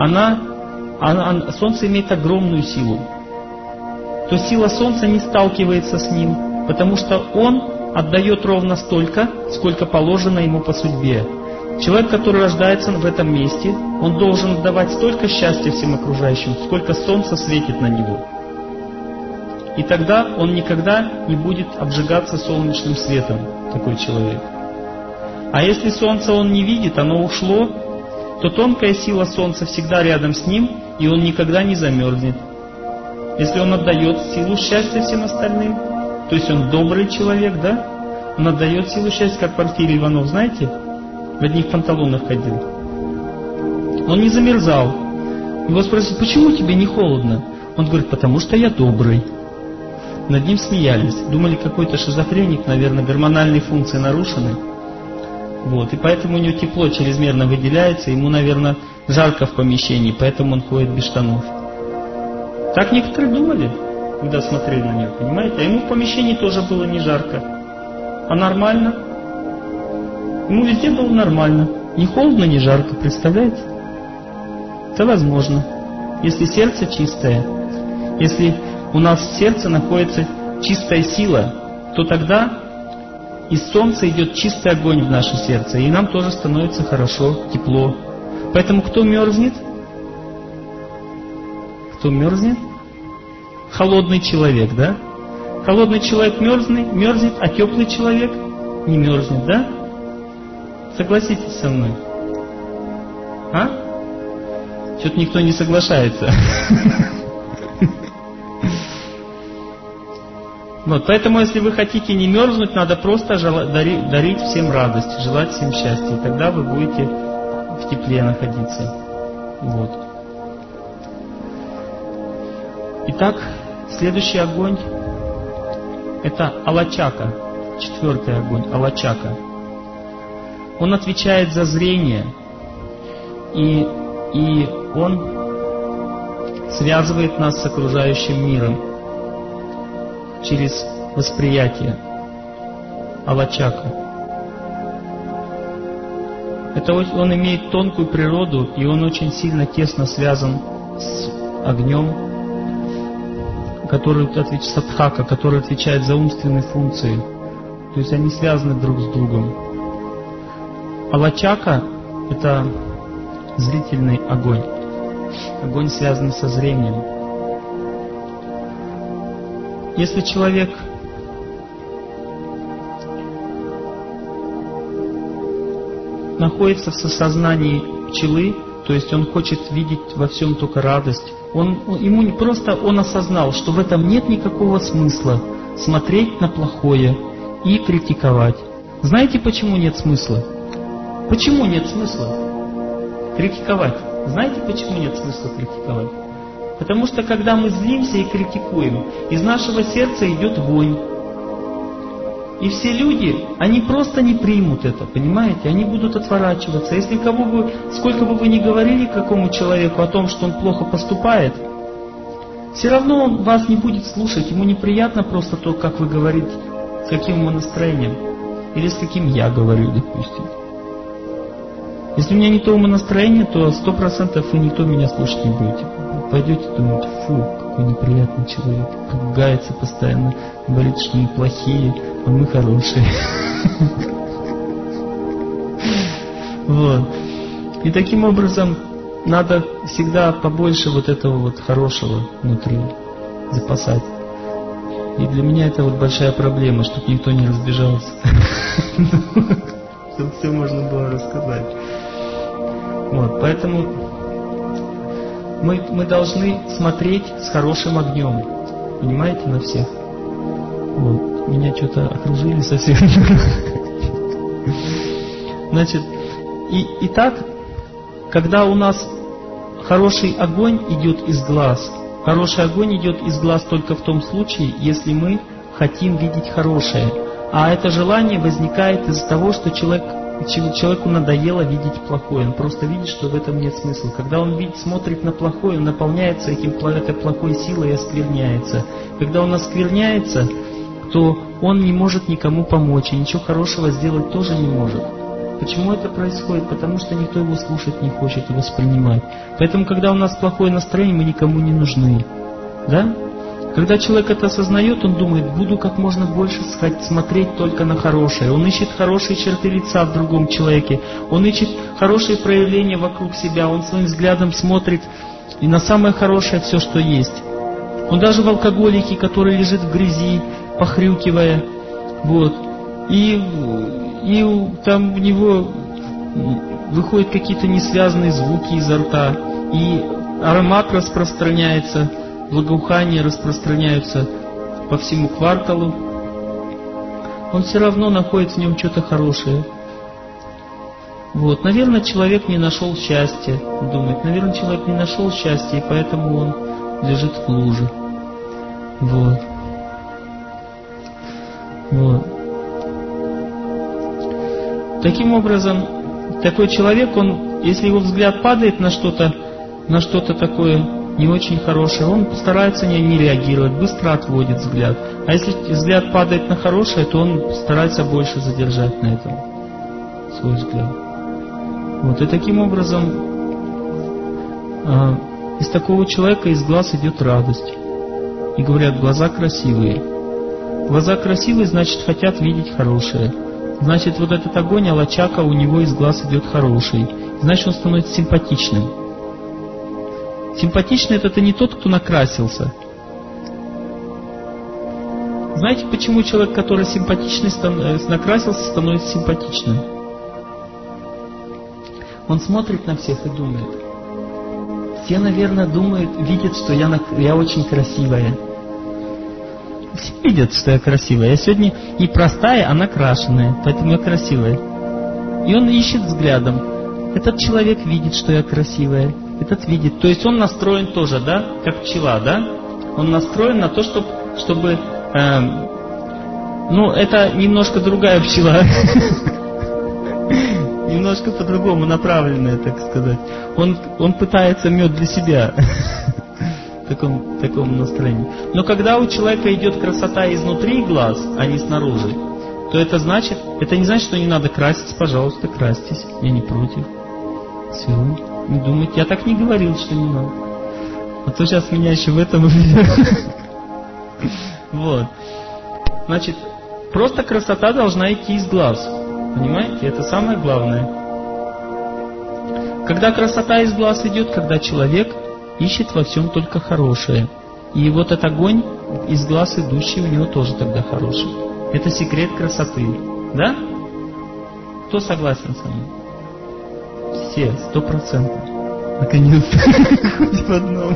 Солнце имеет огромную силу. То сила Солнца не сталкивается с ним, потому что он отдает ровно столько, сколько положено ему по судьбе. Человек, который рождается в этом месте, он должен давать столько счастья всем окружающим, сколько Солнце светит на него. И тогда он никогда не будет обжигаться солнечным светом, такой человек. А если солнце он не видит, оно ушло, то тонкая сила солнца всегда рядом с ним, и он никогда не замерзнет. Если он отдает силу счастья всем остальным, то есть он добрый человек, да? Он отдает силу счастья, как Порфирий Иванов, знаете? В одних панталонах ходил. Он не замерзал. Его спросили: почему тебе не холодно? Он говорит: потому что я добрый. Над ним смеялись. Думали, какой-то шизофреник, наверное, гормональные функции нарушены. Вот. И поэтому у него тепло чрезмерно выделяется, ему, наверное, жарко в помещении, поэтому он ходит без штанов. Так некоторые думали, когда смотрели на него, понимаете? А ему в помещении тоже было не жарко, а нормально. Ему везде было нормально. Ни холодно, ни жарко, представляете? Это возможно. Если сердце чистое, если у нас в сердце находится чистая сила, то тогда из солнца идет чистый огонь в наше сердце, и нам тоже становится хорошо, тепло. Поэтому кто мерзнет? Кто мерзнет? Холодный человек, да? Холодный человек мерзнет, а теплый человек не мерзнет, да? Согласитесь со мной? А? Что-то никто не соглашается. Вот, поэтому, если вы хотите не мерзнуть, надо просто дарить всем радость, желать всем счастья. И тогда вы будете в тепле находиться. Вот. Итак, следующий огонь — это Алачака. 4-й огонь — Алачака. Он отвечает за зрение, и он связывает нас с окружающим миром через восприятие. Алачака. Он имеет тонкую природу, и он очень сильно тесно связан с огнем, который Садхака, который отвечает за умственные функции. То есть они связаны друг с другом. Алачака — это зрительный огонь. Огонь, связанный со зрением. если человек находится в сознании пчелы, то есть он хочет видеть во всем только радость, он осознал, что в этом нет никакого смысла смотреть на плохое и критиковать. Знаете, почему нет смысла? Почему нет смысла критиковать? Знаете, почему нет смысла критиковать? Потому что когда мы злимся и критикуем, из нашего сердца идет вонь. И все люди, они просто не примут это, понимаете? Они будут отворачиваться. Если сколько бы вы ни говорили какому человеку о том, что он плохо поступает, все равно он вас не будет слушать. Ему неприятно просто то, как вы говорите, с каким настроением. Или с каким я говорю, допустим. Если у меня не то умонастроение, то 100% вы никто меня слушать не будете. Пойдете думать, фу, какой неприятный человек, ругается постоянно, говорит, что мы плохие, а мы хорошие. Вот. И таким образом надо всегда побольше вот этого вот хорошего внутри запасать. И для меня это вот большая проблема, чтобы никто не разбежался. Чтобы все можно было рассказать. Вот, поэтому мы должны смотреть с хорошим огнем. Понимаете, на всех. Вот. Меня что-то окружили со всех. Значит, и так, когда у нас хороший огонь идет из глаз, хороший огонь идет из глаз только в том случае, если мы хотим видеть хорошее. А это желание возникает из-за того, что человеку надоело видеть плохое. Он просто видит, что в этом нет смысла. Когда он смотрит на плохое, он наполняется этой плохой силой и оскверняется. Когда он оскверняется, то он не может никому помочь, и ничего хорошего сделать тоже не может. Почему это происходит? Потому что никто его слушать не хочет и воспринимать. Поэтому, когда у нас плохое настроение, мы никому не нужны. Да? Когда человек это осознает, он думает, буду как можно больше смотреть только на хорошее. Он ищет хорошие черты лица в другом человеке. Он ищет хорошие проявления вокруг себя. Он своим взглядом смотрит и на самое хорошее все, что есть. Он даже в алкоголике, который лежит в грязи, похрюкивая, вот, и там у него выходят какие-то несвязанные звуки изо рта, и аромат распространяется, благоухания распространяются по всему кварталу, он все равно находит в нем что-то хорошее. Вот, наверное, человек не нашел счастья, думает, наверное, человек не нашел счастья, и поэтому он лежит в луже. Вот. Вот. Таким образом, такой человек, если его взгляд падает на что-то такое не очень хорошее, он старается не реагировать, быстро отводит взгляд. А если взгляд падает на хорошее, то он старается больше задержать на этом свой взгляд. Вот. И таким образом, из такого человека из глаз идет радость. И говорят, глаза красивые. Глаза красивые, значит, хотят видеть хорошее. Значит, вот этот огонь алачака у него из глаз идет хороший. Значит, он становится симпатичным. Симпатичный это не тот, кто накрасился. Знаете, почему человек, который симпатичный, накрасился, становится симпатичным? Он смотрит на всех и думает. Все, наверное, видят, что я очень красивая. Все видят, что я красивая. Я сегодня не простая, а накрашенная, поэтому я красивая. И он ищет взглядом. Этот человек видит, что я красивая. Этот видит. То есть он настроен тоже, да? Как пчела, да? Он настроен на то, чтобы это немножко другая пчела. Немножко по-другому направленная, так сказать. Он пытается мед для себя. В таком настроении. Но когда у человека идет красота изнутри глаз, а не снаружи, то это не значит, что не надо краситься. Пожалуйста, красьтесь. Я не против. Все. Не думайте, я так не говорил, что не надо. А то сейчас меня еще в этом Вот. Значит, просто красота должна идти из глаз. Понимаете? Это самое главное. Когда красота из глаз идет, когда человек ищет во всем только хорошее. И вот этот огонь из глаз идущий у него тоже тогда хороший. Это секрет красоты. Да? Кто согласен со мной? Все, 100%. Наконец-то. Хоть в одном.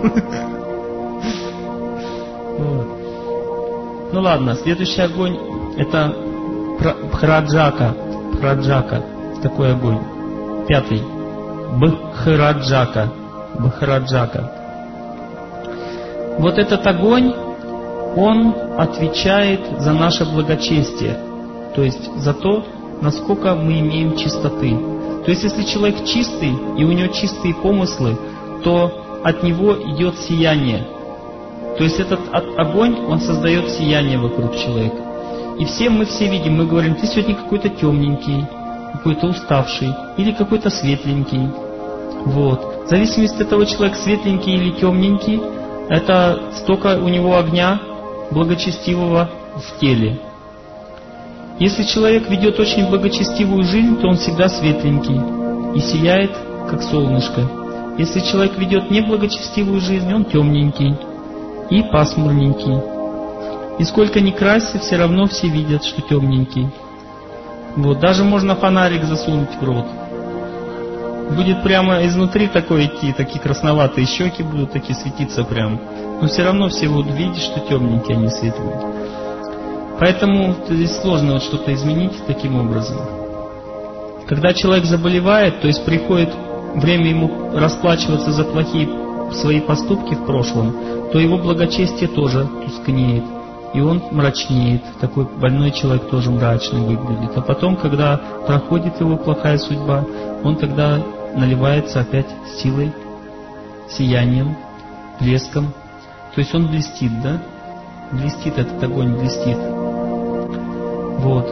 Вот. Ну ладно, следующий огонь это Бхраджака. Бхраджака. Такой огонь. 5. Бхраджака. Бхраджака. Вот этот огонь, он отвечает за наше благочестие. То есть за то, насколько мы имеем чистоты. То есть если человек чистый, и у него чистые помыслы, то от него идет сияние. То есть этот огонь, он создает сияние вокруг человека. И мы все видим, мы говорим, ты сегодня какой-то темненький, какой-то уставший, или какой-то светленький. Вот. В зависимости от того, человек светленький или темненький, это столько у него огня благочестивого в теле. Если человек ведет очень благочестивую жизнь, то он всегда светленький и сияет, как солнышко. Если человек ведет неблагочестивую жизнь, он темненький и пасмурненький. И сколько ни красься, все равно все видят, что темненький. Вот, даже можно фонарик засунуть в рот. Будет прямо изнутри такое идти, такие красноватые щеки будут такие светиться прям. Но все равно все будут видеть, что темненький, а не светленький. Поэтому здесь сложно вот что-то изменить таким образом. Когда человек заболевает, то есть приходит время ему расплачиваться за плохие свои поступки в прошлом, то его благочестие тоже тускнеет. И он мрачнеет. Такой больной человек тоже мрачный выглядит. А потом, когда проходит его плохая судьба, он тогда наливается опять силой, сиянием, блеском. То есть он блестит, да? Блестит этот огонь, блестит. Вот.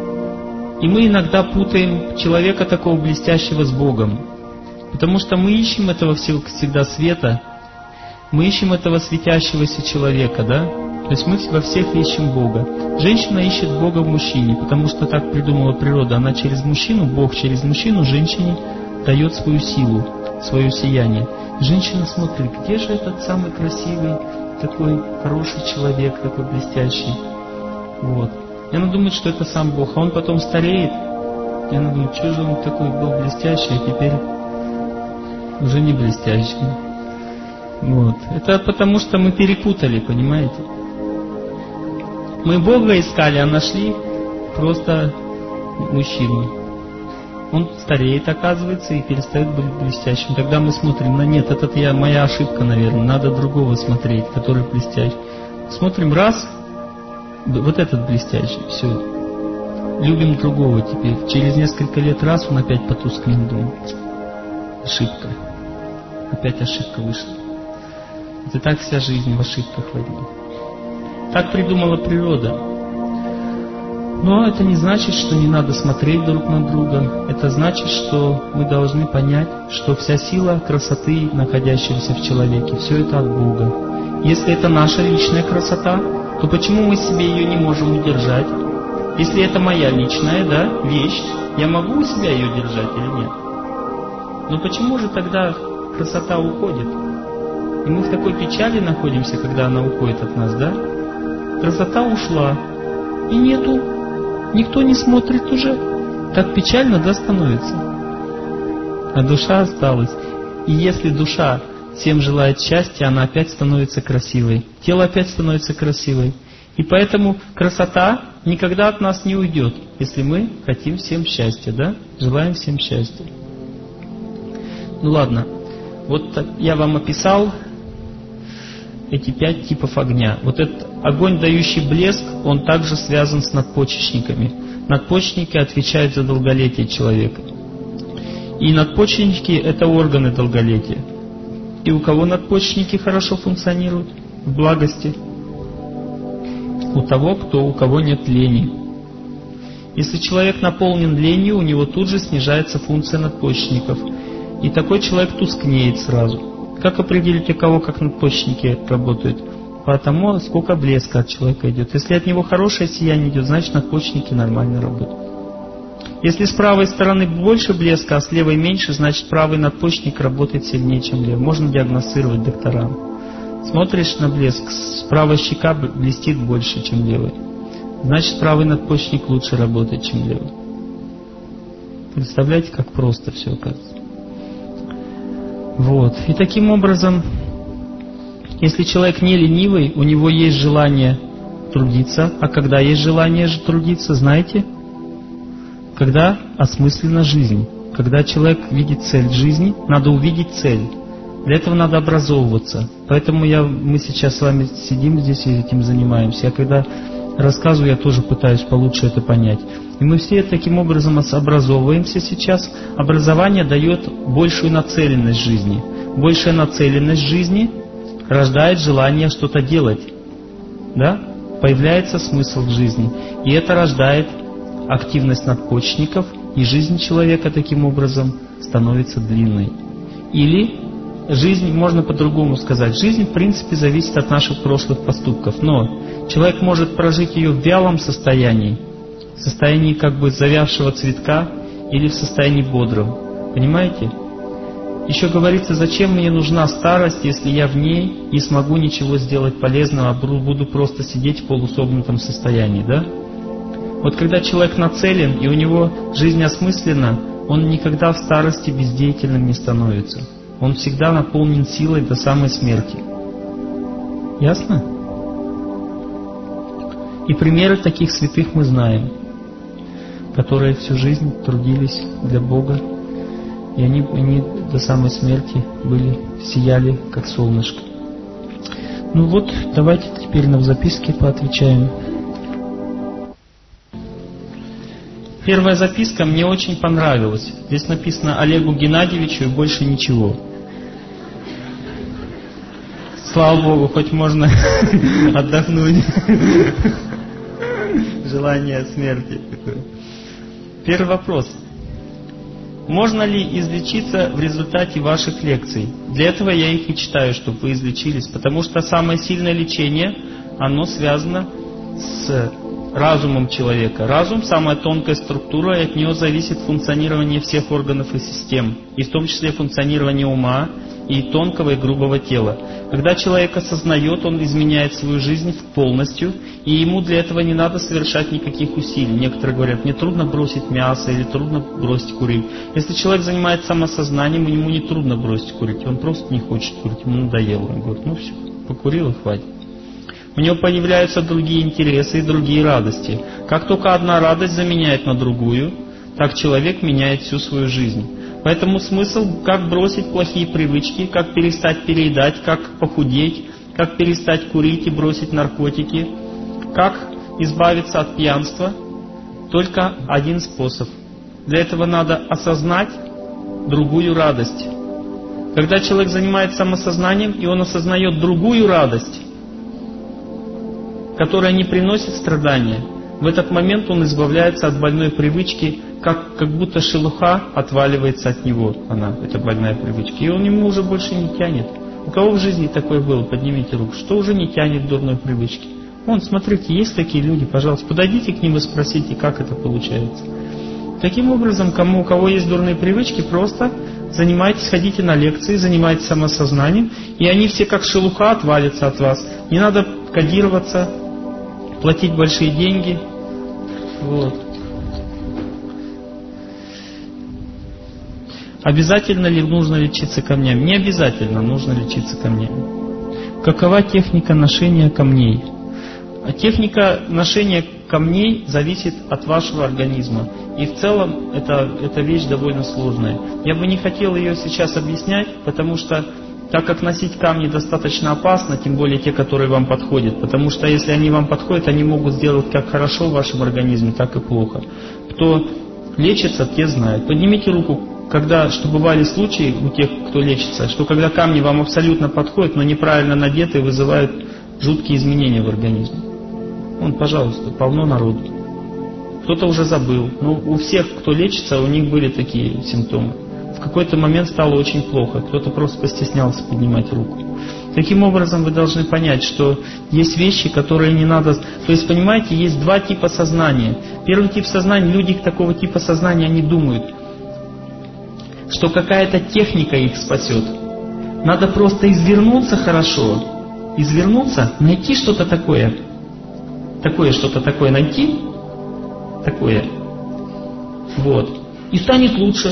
И мы иногда путаем человека такого блестящего с Богом. Потому что мы ищем этого всегда света, мы ищем этого светящегося человека, да? То есть мы во всех ищем Бога. Женщина ищет Бога в мужчине, потому что так придумала природа. Она через мужчину, Бог через мужчину женщине дает свою силу, свое сияние. Женщина смотрит, где же этот самый красивый, такой хороший человек, такой блестящий. Вот. И она думает, что это сам Бог. А он потом стареет. И она думает, что же он такой был блестящий, а теперь уже не блестящий. Вот. Это потому, что мы перепутали, понимаете? Мы Бога искали, а нашли просто мужчину. Он стареет, оказывается, и перестает быть блестящим. Тогда мы смотрим, нет, это моя ошибка, наверное, надо другого смотреть, который блестящий. Смотрим, раз, вот этот блестящий, все. Любим другого теперь. Через несколько лет раз он опять потускнел, думает. Ошибка. Опять ошибка вышла. Это так вся жизнь в ошибках водила. Так придумала природа. Но это не значит, что не надо смотреть друг на друга. Это значит, что мы должны понять, что вся сила красоты, находящаяся в человеке, все это от Бога. Если это наша личная красота, то почему мы себе ее не можем удержать? Если это моя личная, вещь, я могу у себя ее держать или нет? Но почему же тогда красота уходит? И мы в такой печали находимся, когда она уходит от нас, да? Красота ушла, и нету, никто не смотрит уже. Так печально, становится. А душа осталась. И если душа всем желает счастья, она опять становится красивой. Тело опять становится красивой. И поэтому красота никогда от нас не уйдет, если мы хотим всем счастья, да? Желаем всем счастья. Ну ладно, вот я вам описал эти 5 типов огня. Вот этот огонь, дающий блеск, он также связан с надпочечниками. Надпочечники отвечают за долголетие человека. И надпочечники – это органы долголетия. И у кого надпочечники хорошо функционируют? В благости. У того, у кого нет лени. Если человек наполнен ленью, у него тут же снижается функция надпочечников. И такой человек тускнеет сразу. Как определить, у кого как надпочечники работают? Потому сколько блеска от человека идет. Если от него хорошее сияние идет, значит надпочечники нормально работают. Если с правой стороны больше блеска, а с левой меньше, значит правый надпочечник работает сильнее, чем левый. Можно диагностировать докторам. Смотришь на блеск, правая щека блестит больше, чем левая. Значит, правый надпочечник лучше работает, чем левый. Представляете, как просто все оказывается. Вот. И таким образом, если человек не ленивый, у него есть желание трудиться. А когда есть желание трудиться, знаете? Когда осмыслена жизнь. Когда человек видит цель жизни, надо увидеть цель. Для этого надо образовываться. Поэтому мы сейчас с вами сидим здесь и этим занимаемся. Я когда рассказываю, я тоже пытаюсь получше это понять. И мы все таким образом образовываемся сейчас. Образование дает большую нацеленность жизни. Большая нацеленность жизни рождает желание что-то делать. Да? Появляется смысл в жизни. И это рождает активность надпочечников, и жизнь человека таким образом становится длинной. Или жизнь, можно по-другому сказать, жизнь в принципе зависит от наших прошлых поступков, но человек может прожить ее в вялом состоянии как бы завявшего цветка или в состоянии бодром. Понимаете? Еще говорится, зачем мне нужна старость, если я в ней не смогу ничего сделать полезного, а буду просто сидеть в полусогнутом состоянии, да? Вот когда человек нацелен и у него жизнь осмыслена, он никогда в старости бездеятельным не становится. Он всегда наполнен силой до самой смерти. Ясно? И примеры таких святых мы знаем, которые всю жизнь трудились для Бога, и они до самой смерти сияли, как солнышко. Ну вот, давайте теперь на записке поотвечаем. Первая записка мне очень понравилась. Здесь написано Олегу Геннадьевичу и больше ничего. Слава Богу, хоть можно отдохнуть. Желание смерти. Первый вопрос. Можно ли излечиться в результате ваших лекций? Для этого я их и читаю, чтобы вы излечились. Потому что самое сильное лечение, оно связано с разумом человека. Разум – самая тонкая структура, и от нее зависит функционирование всех органов и систем, и в том числе функционирование ума и тонкого и грубого тела. Когда человек осознает, он изменяет свою жизнь полностью, и ему для этого не надо совершать никаких усилий. Некоторые говорят, мне трудно бросить мясо или трудно бросить курить. Если человек занимается самосознанием, ему не трудно бросить курить, он просто не хочет курить, ему надоело. Он говорит, ну все, покурил и хватит. У него появляются другие интересы и другие радости. Как только одна радость заменяет на другую, так человек меняет всю свою жизнь. Поэтому смысл, как бросить плохие привычки, как перестать переедать, как похудеть, как перестать курить и бросить наркотики, как избавиться от пьянства, только один способ. Для этого надо осознать другую радость. Когда человек занимается самосознанием, и он осознает другую радость, которая не приносит страдания, в этот момент он избавляется от больной привычки, как будто шелуха отваливается от него, эта больная привычка, и он ему уже больше не тянет. У кого в жизни такое было? Поднимите руку. Что уже не тянет к дурной привычке? Вон, смотрите, есть такие люди, пожалуйста, подойдите к ним и спросите, как это получается. Таким образом, у кого есть дурные привычки, просто занимайтесь, ходите на лекции, занимайтесь самосознанием, и они все как шелуха отвалятся от вас. Не надо кодироваться, платить большие деньги. Вот. Обязательно ли нужно лечиться камнями? Не обязательно нужно лечиться камнями. Какова техника ношения камней? Техника ношения камней зависит от вашего организма. И в целом это вещь довольно сложная. Я бы не хотел ее сейчас объяснять, потому что так как носить камни достаточно опасно, тем более те, которые вам подходят. Потому что если они вам подходят, они могут сделать как хорошо в вашем организме, так и плохо. Кто лечится, те знают. Поднимите руку, что бывали случаи у тех, кто лечится, что когда камни вам абсолютно подходят, но неправильно надеты, вызывают жуткие изменения в организме. Пожалуйста, полно народу. Кто-то уже забыл. У всех, кто лечится, у них были такие симптомы. В какой-то момент стало очень плохо. Кто-то просто постеснялся поднимать руку. Таким образом, вы должны понять, что есть вещи, которые не надо... То есть, понимаете, есть два типа сознания. Первый тип сознания, люди такого типа сознания, они думают, что какая-то техника их спасет. Надо просто извернуться хорошо, извернуться, найти что-то такое, что-то такое найти, такое, вот, и станет лучше.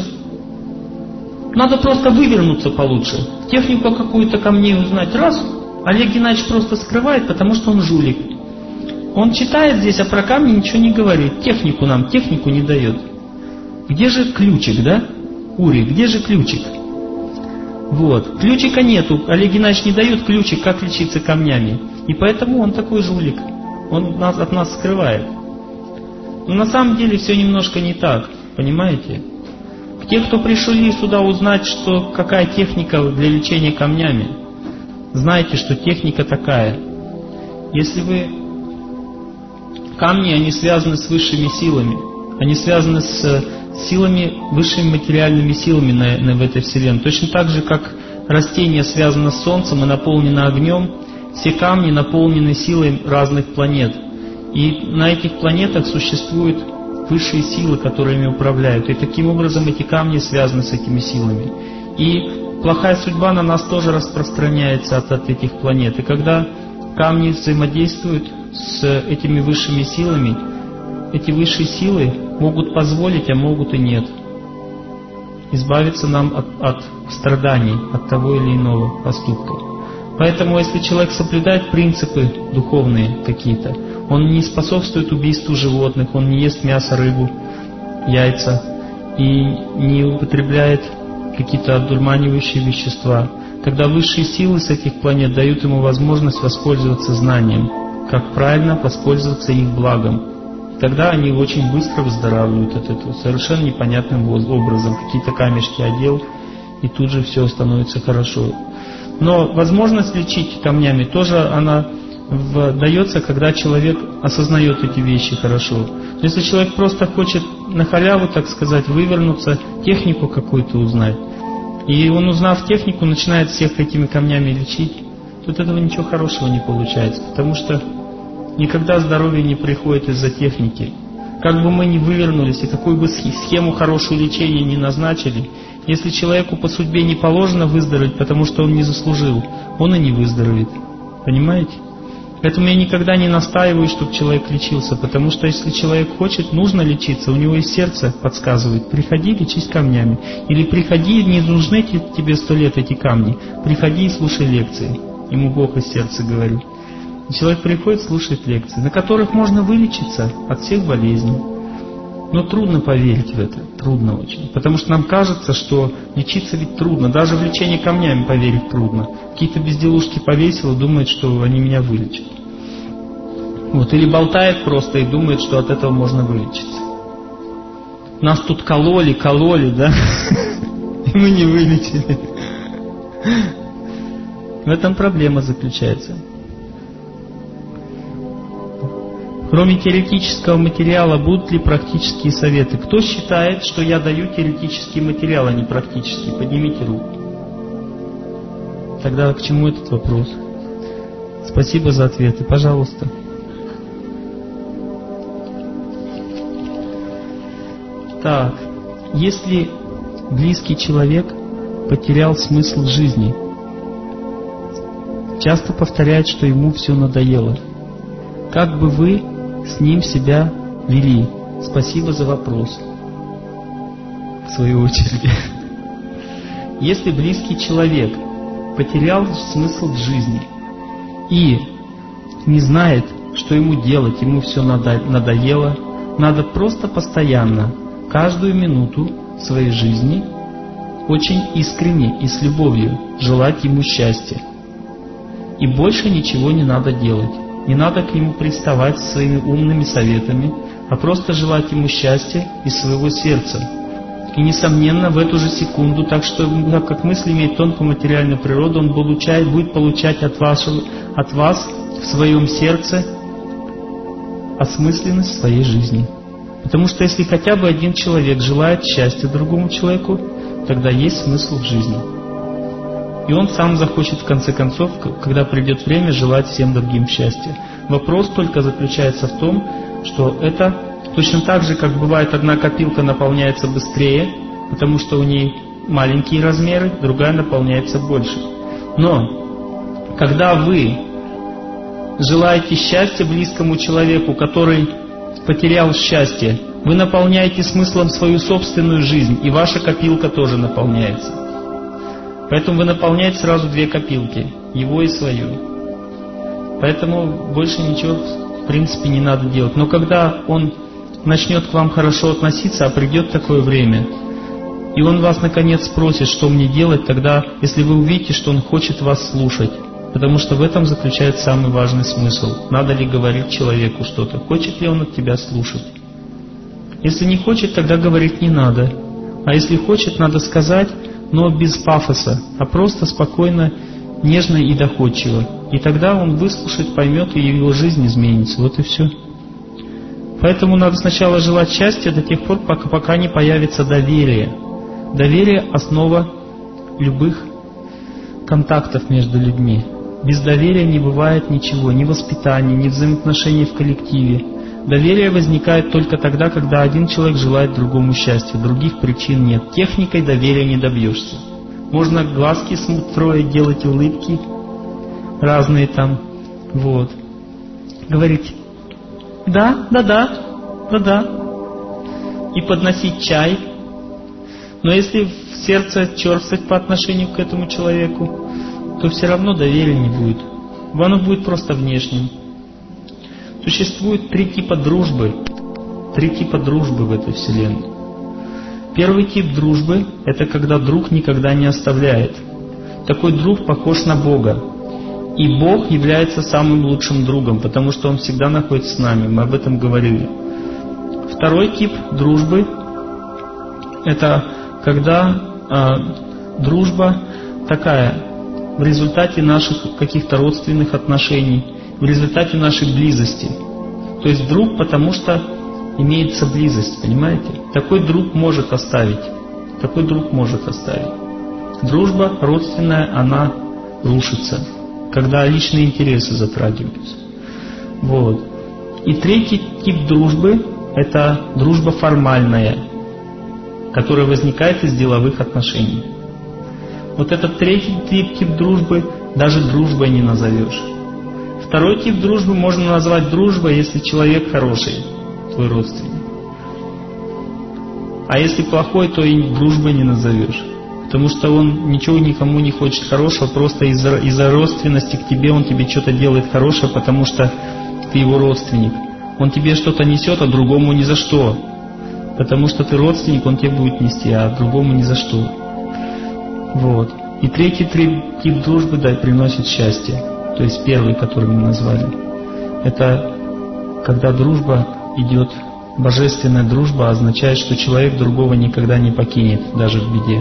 Надо просто вывернуться получше, технику какую-то камней узнать, раз, Олег Геннадьевич просто скрывает, потому что он жулик. Он читает здесь, а про камни ничего не говорит, технику не дает. Где же ключик, да? Ури, где же ключик? Вот. Ключика нету. Олег Геннадьевич не дает ключик, как лечиться камнями. И поэтому он такой жулик. Он от нас скрывает. Но на самом деле все немножко не так. Понимаете? Те, кто пришли сюда узнать, какая техника для лечения камнями, знайте, что техника такая. Если вы... Камни, они связаны с высшими силами. Они связаны с силами, высшими материальными силами в этой вселенной. Точно так же, как растение связано с Солнцем и наполнено огнем, все камни наполнены силой разных планет. И на этих планетах существуют высшие силы, которыми управляют. И таким образом эти камни связаны с этими силами. И плохая судьба на нас тоже распространяется от этих планет. И когда камни взаимодействуют с этими высшими силами, эти высшие силы могут позволить, а могут и нет, избавиться нам от страданий, от того или иного поступка. Поэтому, если человек соблюдает принципы духовные какие-то, он не способствует убийству животных, он не ест мясо, рыбу, яйца и не употребляет какие-то одурманивающие вещества, тогда высшие силы с этих планет дают ему возможность воспользоваться знанием, как правильно воспользоваться их благом. Тогда они очень быстро выздоравливают от этого, совершенно непонятным образом. Какие-то камешки одел, и тут же все становится хорошо. Но возможность лечить камнями тоже она дается, когда человек осознает эти вещи хорошо. Если человек просто хочет на халяву, так сказать, вывернуться, технику какую-то узнать, и он, узнав технику, начинает всех этими камнями лечить, то от этого ничего хорошего не получается, потому что никогда здоровье не приходит из-за техники. Как бы мы ни вывернулись и какую бы схему хорошего лечения ни назначили, если человеку по судьбе не положено выздороветь, потому что он не заслужил, он и не выздоровеет. Понимаете? Поэтому я никогда не настаиваю, чтобы человек лечился, потому что если человек хочет, нужно лечиться, у него и сердце подсказывает: приходи, лечись камнями. Или приходи, не нужны тебе 100 лет эти камни, приходи и слушай лекции. Ему Бог из сердца говорит. И человек приходит, слушает лекции, на которых можно вылечиться от всех болезней. Но трудно поверить в это, трудно очень. Потому что нам кажется, что лечиться ведь трудно. Даже в лечение камнями поверить трудно. Какие-то безделушки повесил и думает, что они меня вылечат. Вот, или болтает просто и думает, что от этого можно вылечиться. Нас тут кололи, да? И мы не вылечили. В этом проблема заключается. Кроме теоретического материала, будут ли практические советы? Кто считает, что я даю теоретический материал, а не практический? Поднимите руку. Тогда к чему этот вопрос? Спасибо за ответы. Пожалуйста. Так, если близкий человек потерял смысл жизни, часто повторяет, что ему все надоело, как бы вы с ним себя вели? Спасибо за вопрос. В свою очередь. Если близкий человек потерял смысл в жизни и не знает, что ему делать, ему все надоело, надо просто постоянно, каждую минуту своей жизни очень искренне и с любовью желать ему счастья. И больше ничего не надо делать. Не надо к нему приставать своими умными советами, а просто желать ему счастья из своего сердца. И, несомненно, в эту же секунду, так как мысль имеет тонкую материальную природу, он будет получать от вас в своем сердце осмысленность своей жизни. Потому что если хотя бы один человек желает счастья другому человеку, тогда есть смысл в жизни. И он сам захочет, в конце концов, когда придет время, желать всем другим счастья. Вопрос только заключается в том, что это точно так же, как бывает, одна копилка наполняется быстрее, потому что у ней маленькие размеры, другая наполняется больше. Но когда вы желаете счастья близкому человеку, который потерял счастье, вы наполняете смыслом свою собственную жизнь, и ваша копилка тоже наполняется. Поэтому вы наполняете сразу две копилки, его и свою. Поэтому больше ничего в принципе не надо делать. Но когда он начнет к вам хорошо относиться, а придет такое время, и он вас наконец спросит, что мне делать, тогда, если вы увидите, что он хочет вас слушать, потому что в этом заключается самый важный смысл. Надо ли говорить человеку что-то? Хочет ли он от тебя слушать? Если не хочет, тогда говорить не надо. А если хочет, надо сказать, но без пафоса, а просто спокойно, нежно и доходчиво. И тогда он выслушает, поймет, и его жизнь изменится. Вот и все. Поэтому надо сначала желать счастья до тех пор, пока не появится доверие. Доверие – основа любых контактов между людьми. Без доверия не бывает ничего, ни воспитания, ни взаимоотношений в коллективе. Доверие возникает только тогда, когда один человек желает другому счастья. Других причин нет. Техникой доверия не добьешься. Можно глазки строить, делать улыбки разные там. Вот. Говорить да. И подносить чай. Но если в сердце черствость по отношению к этому человеку, то все равно доверия не будет. Оно будет просто внешним. Существует три типа дружбы. Три типа дружбы в этой вселенной. Первый тип дружбы – это когда друг никогда не оставляет. Такой друг похож на Бога. И Бог является самым лучшим другом, потому что Он всегда находится с нами. Мы об этом говорили. Второй тип дружбы – это когда дружба такая, в результате наших каких-то родственных отношений, в результате нашей близости. То есть друг, потому что имеется близость, понимаете? Такой друг может оставить. Такой друг может оставить. Дружба родственная, она рушится, когда личные интересы затрагиваются. Вот. И третий тип дружбы – это дружба формальная, которая возникает из деловых отношений. Вот этот третий тип дружбы даже дружбой не назовешь. Второй тип дружбы можно назвать дружбой, если человек хороший, твой родственник. А если плохой, то и дружбой не назовешь. Потому что он ничего никому не хочет хорошего, просто из-за родственности к тебе он тебе что-то делает хорошее, потому что ты его родственник. Он тебе что-то несет, а другому ни за что. Потому что ты родственник, он тебе будет нести, а другому ни за что. Вот. И третий тип дружбы, да, приносит счастье. То есть первый, который мы назвали. Это когда дружба идет, божественная дружба означает, что человек другого никогда не покинет, даже в беде.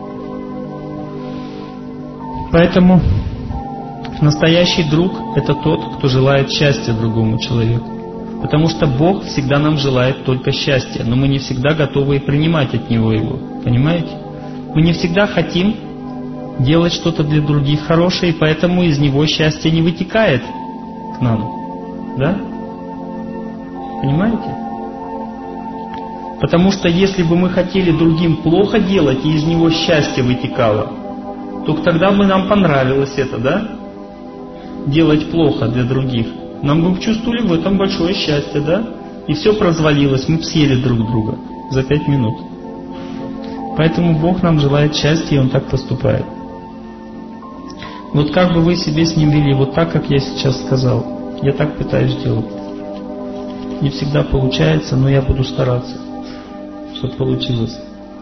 Поэтому настоящий друг – это тот, кто желает счастья другому человеку. Потому что Бог всегда нам желает только счастья, но мы не всегда готовы принимать от Него его. Понимаете? Мы не всегда хотим делать что-то для других хорошее, и поэтому из него счастье не вытекает к нам. Да? Понимаете? Потому что если бы мы хотели другим плохо делать, и из него счастье вытекало, то тогда бы нам понравилось это, да? Делать плохо для других. Нам бы чувствовали в этом большое счастье, да? И все прозвалилось, мы бы съели друг друга за 5 минут. Поэтому Бог нам желает счастья, и Он так поступает. Вот как бы вы себе с Ним вели, вот так, как я сейчас сказал. Я так пытаюсь делать. Не всегда получается, но я буду стараться, чтобы получилось.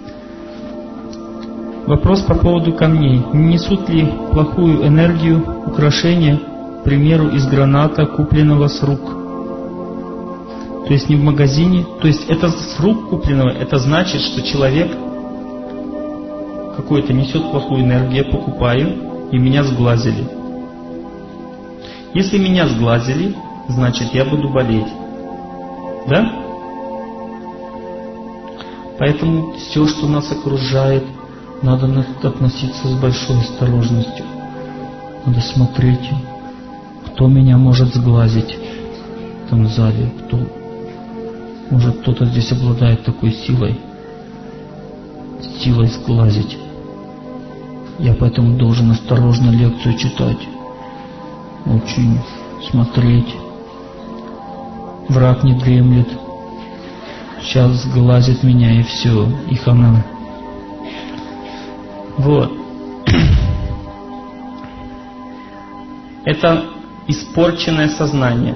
Вопрос по поводу камней. Не несут ли плохую энергию украшения, к примеру, из граната, купленного с рук? То есть не в магазине. То есть это с рук купленного, это значит, что человек какой-то несет плохую энергию, я покупаю, и меня сглазили. Если меня сглазили, значит я буду болеть. Да? Поэтому все, что нас окружает, надо относиться с большой осторожностью. Надо смотреть, кто меня может сглазить там сзади, кто. Может, кто-то здесь обладает такой силой сглазить. Я поэтому должен осторожно лекцию читать. Очень смотреть. Враг не дремлет. Сейчас сглазит меня и все, и хана. Вот. Это испорченное сознание.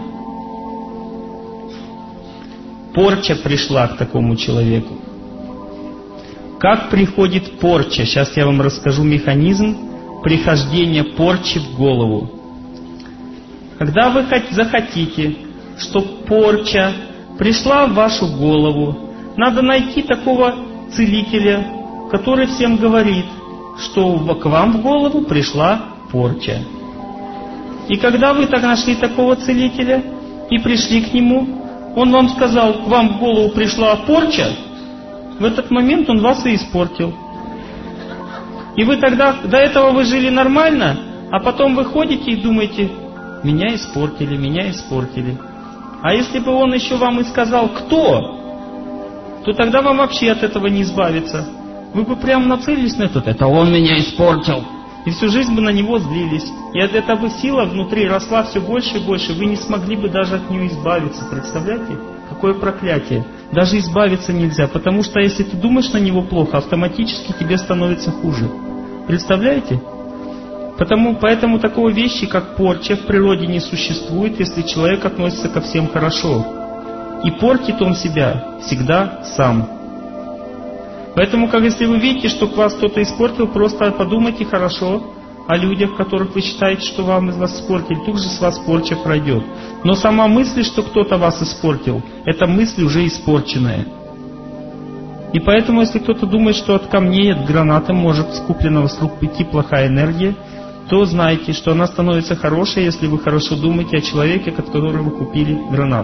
Порча пришла к такому человеку. Как приходит порча? Сейчас я вам расскажу механизм прихождения порчи в голову. Когда вы захотите, чтобы порча пришла в вашу голову, надо найти такого целителя, который всем говорит, что к вам в голову пришла порча. И когда вы так нашли такого целителя и пришли к нему, он вам сказал, к вам в голову пришла порча, в этот момент он вас и испортил. И вы тогда, до этого вы жили нормально, а потом вы ходите и думаете, меня испортили, меня испортили. А если бы он еще вам и сказал, кто, то тогда вам вообще от этого не избавиться. Вы бы прям нацелились на это он меня испортил. И всю жизнь бы на него злились. И от этого бы сила внутри росла все больше и больше. Вы не смогли бы даже от нее избавиться. Представляете? Какое проклятие. Даже избавиться нельзя. Потому что если ты думаешь на него плохо, автоматически тебе становится хуже. Представляете? Поэтому такой вещи, как порча, в природе не существует, если человек относится ко всем хорошо. И портит он себя всегда сам. Поэтому, если вы видите, что вас кто-то испортил, просто подумайте хорошо о людях, которых вы считаете, что вам из вас испортили. Тут же с вас порча пройдет. Но сама мысль, что кто-то вас испортил, это мысль уже испорченная. И поэтому, если кто-то думает, что от камней, от гранаты может с купленного с рук идти плохая энергия, то знайте, что она становится хорошей, если вы хорошо думаете о человеке, от которого вы купили гранат.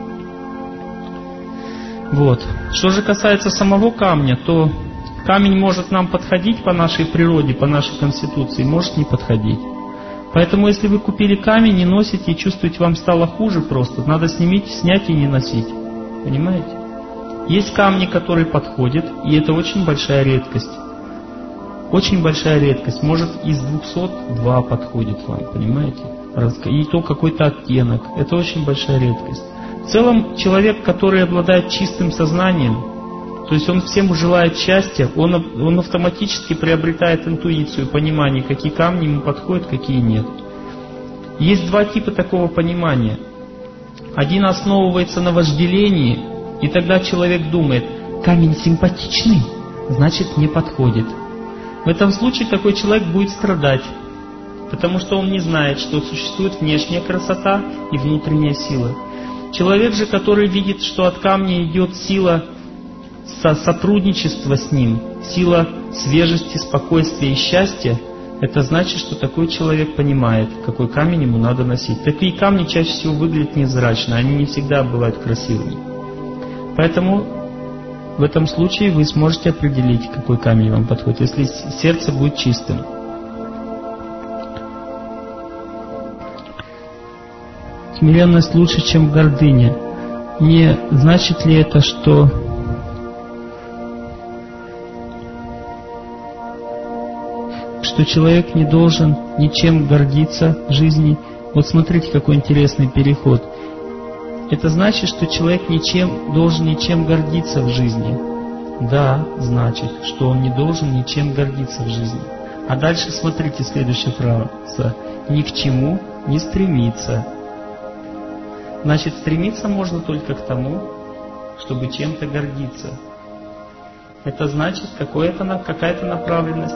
Вот. Что же касается самого камня, то камень может нам подходить по нашей природе, по нашей конституции, может не подходить. Поэтому, если вы купили камень, не носите и чувствуете, вам стало хуже просто, надо снять и не носить. Понимаете? Есть камни, которые подходят, и это очень большая редкость. Очень большая редкость. Может, из 200 2 подходит вам, понимаете? И то какой-то оттенок. Это очень большая редкость. В целом, человек, который обладает чистым сознанием, то есть он всем желает счастья, он автоматически приобретает интуицию, понимание, какие камни ему подходят, какие нет. Есть два типа такого понимания. Один основывается на вожделении, и тогда человек думает, камень симпатичный, значит не подходит. В этом случае такой человек будет страдать, потому что он не знает, что существует внешняя красота и внутренняя сила. Человек же, который видит, что от камня идет сила сотрудничества с ним, сила свежести, спокойствия и счастья, это значит, что такой человек понимает, какой камень ему надо носить. Такие камни чаще всего выглядят невзрачно, они не всегда бывают красивыми. Поэтому в этом случае вы сможете определить, какой камень вам подходит, если сердце будет чистым. Смиренность лучше, чем гордыня. Не значит ли это, что человек не должен ничем гордиться в жизни? Вот смотрите, какой интересный переход. Это значит, что человек должен ничем гордиться в жизни. Да, значит, что он не должен ничем гордиться в жизни. А дальше смотрите, следующая фраза. Ни к чему не стремиться. Значит, стремиться можно только к тому, чтобы чем-то гордиться. Это значит, какая-то направленность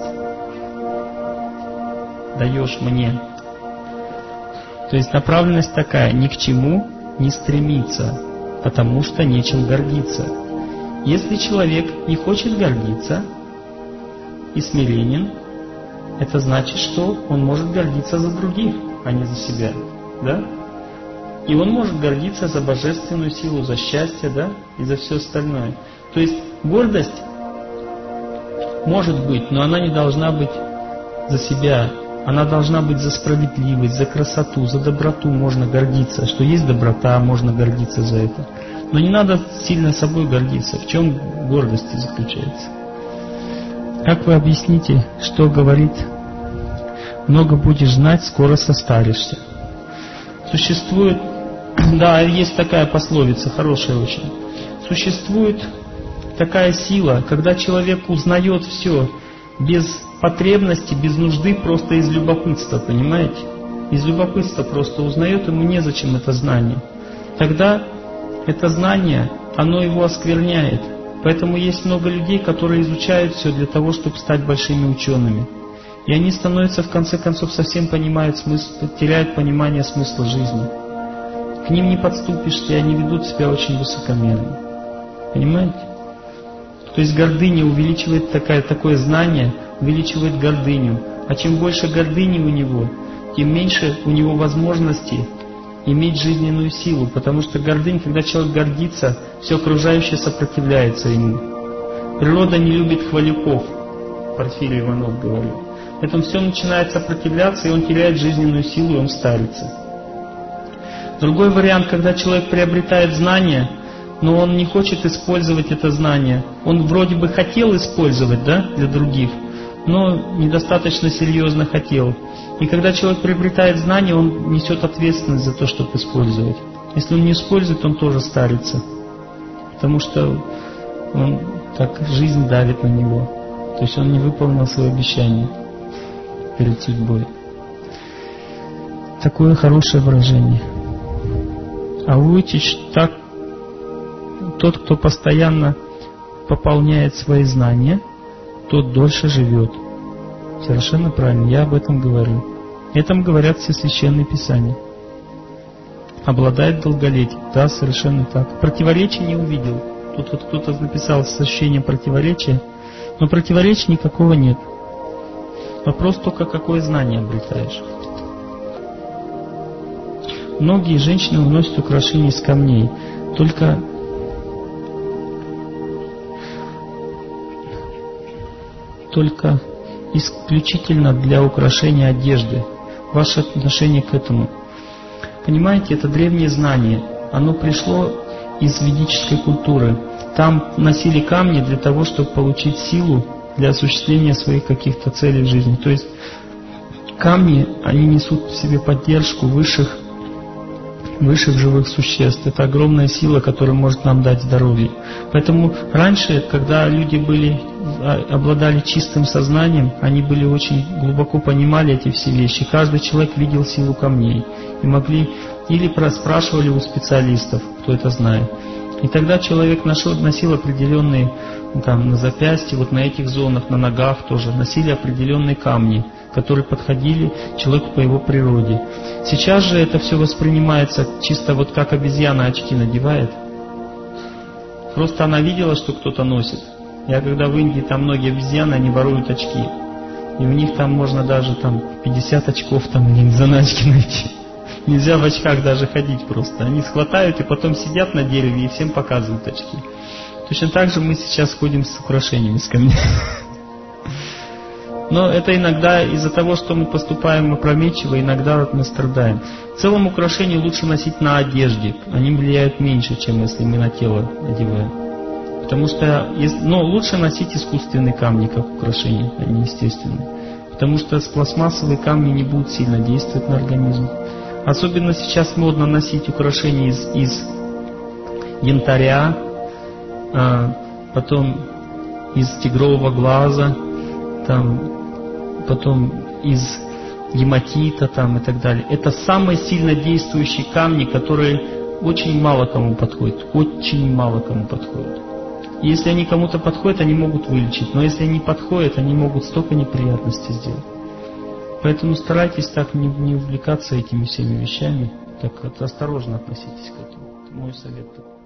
даешь мне. То есть направленность такая, ни к чему не стремиться, потому что нечем гордиться. Если человек не хочет гордиться и смиренен, это значит, что он может гордиться за других, а не за себя. Да? И он может гордиться за божественную силу, за счастье, да, и за все остальное. То есть гордость может быть, но она не должна быть за себя. Она должна быть за справедливость, за красоту, за доброту можно гордиться. Что есть доброта, можно гордиться за это. Но не надо сильно собой гордиться. В чем гордость заключается? Как вы объясните, что говорит «много будешь знать, скоро состаришься»? Существует, да, есть такая пословица, хорошая очень. Существует такая сила, когда человек узнает все без потребности, без нужды, просто из любопытства, понимаете? Из любопытства просто узнает, ему незачем это знание. Тогда это знание, оно его оскверняет. Поэтому есть много людей, которые изучают все для того, чтобы стать большими учеными. И они становятся, в конце концов, совсем понимают смысл, теряют понимание смысла жизни. К ним не подступишься, и они ведут себя очень высокомерно. Понимаете? То есть гордыня увеличивает такое знание, увеличивает гордыню. А чем больше гордыни у него, тем меньше у него возможностей иметь жизненную силу. Потому что гордыня, когда человек гордится, все окружающее сопротивляется ему. Природа не любит хвалюков, Порфирий Иванов говорил. Поэтому все начинает сопротивляться, и он теряет жизненную силу, и он старится. Другой вариант, когда человек приобретает знания, но он не хочет использовать это знание. Он вроде бы хотел использовать, да, для других, но недостаточно серьезно хотел. И когда человек приобретает знания, он несет ответственность за то, чтобы использовать. Если он не использует, он тоже старится. Потому что жизнь давит на него. То есть он не выполнил свое обещание перед судьбой. Такое хорошее выражение. А Вуйчич так, тот, кто постоянно пополняет свои знания, тот дольше живет. Совершенно правильно, я об этом говорю. Этом говорят все священные писания. Обладает долголетием. Да, совершенно так. Противоречия не увидел. Тут вот кто-то написал с ощущением противоречия, но противоречия никакого нет. Вопрос только, какое знание обретаешь. Многие женщины уносят украшения из камней. Только исключительно для украшения одежды. Ваше отношение к этому. Понимаете, это древнее знание. Оно пришло из ведической культуры. Там носили камни для того, чтобы получить силу для осуществления своих каких-то целей в жизни. То есть камни, они несут в себе поддержку высших живых существ. Это огромная сила, которая может нам дать здоровье. Поэтому раньше, когда люди обладали чистым сознанием, они были очень глубоко понимали эти все вещи. Каждый человек видел силу камней. И могли, или спрашивали у специалистов, кто это знает. И тогда человек носил определенные, там, на запястье, вот на этих зонах, на ногах тоже, носили определенные камни, которые подходили человеку по его природе. Сейчас же это все воспринимается чисто вот как обезьяна очки надевает. Просто она видела, что кто-то носит. Я когда в Индии, там многие обезьяны, они воруют очки. И у них там можно даже 50 очков там заначки найти. Нельзя в очках даже ходить просто. Они схватают и потом сидят на дереве и всем показывают очки. Точно так же мы сейчас ходим с украшениями, с камнями. Но это иногда из-за того, что мы поступаем опрометчиво, иногда мы страдаем. В целом украшения лучше носить на одежде. Они влияют меньше, чем если мы на тело одеваем. Потому что лучше носить искусственные камни, как украшения, а не естественные. Потому что пластмассовые камни не будут сильно действовать на организм. Особенно сейчас модно носить украшения из янтаря, потом из тигрового глаза, потом из гематита и так далее. Это самые сильно действующие камни, которые очень мало кому подходят. Очень мало кому подходят. И если они кому-то подходят, они могут вылечить. Но если они подходят, они могут столько неприятностей сделать. Поэтому старайтесь так не увлекаться этими всеми вещами. Так осторожно относитесь к этому. Это мой совет.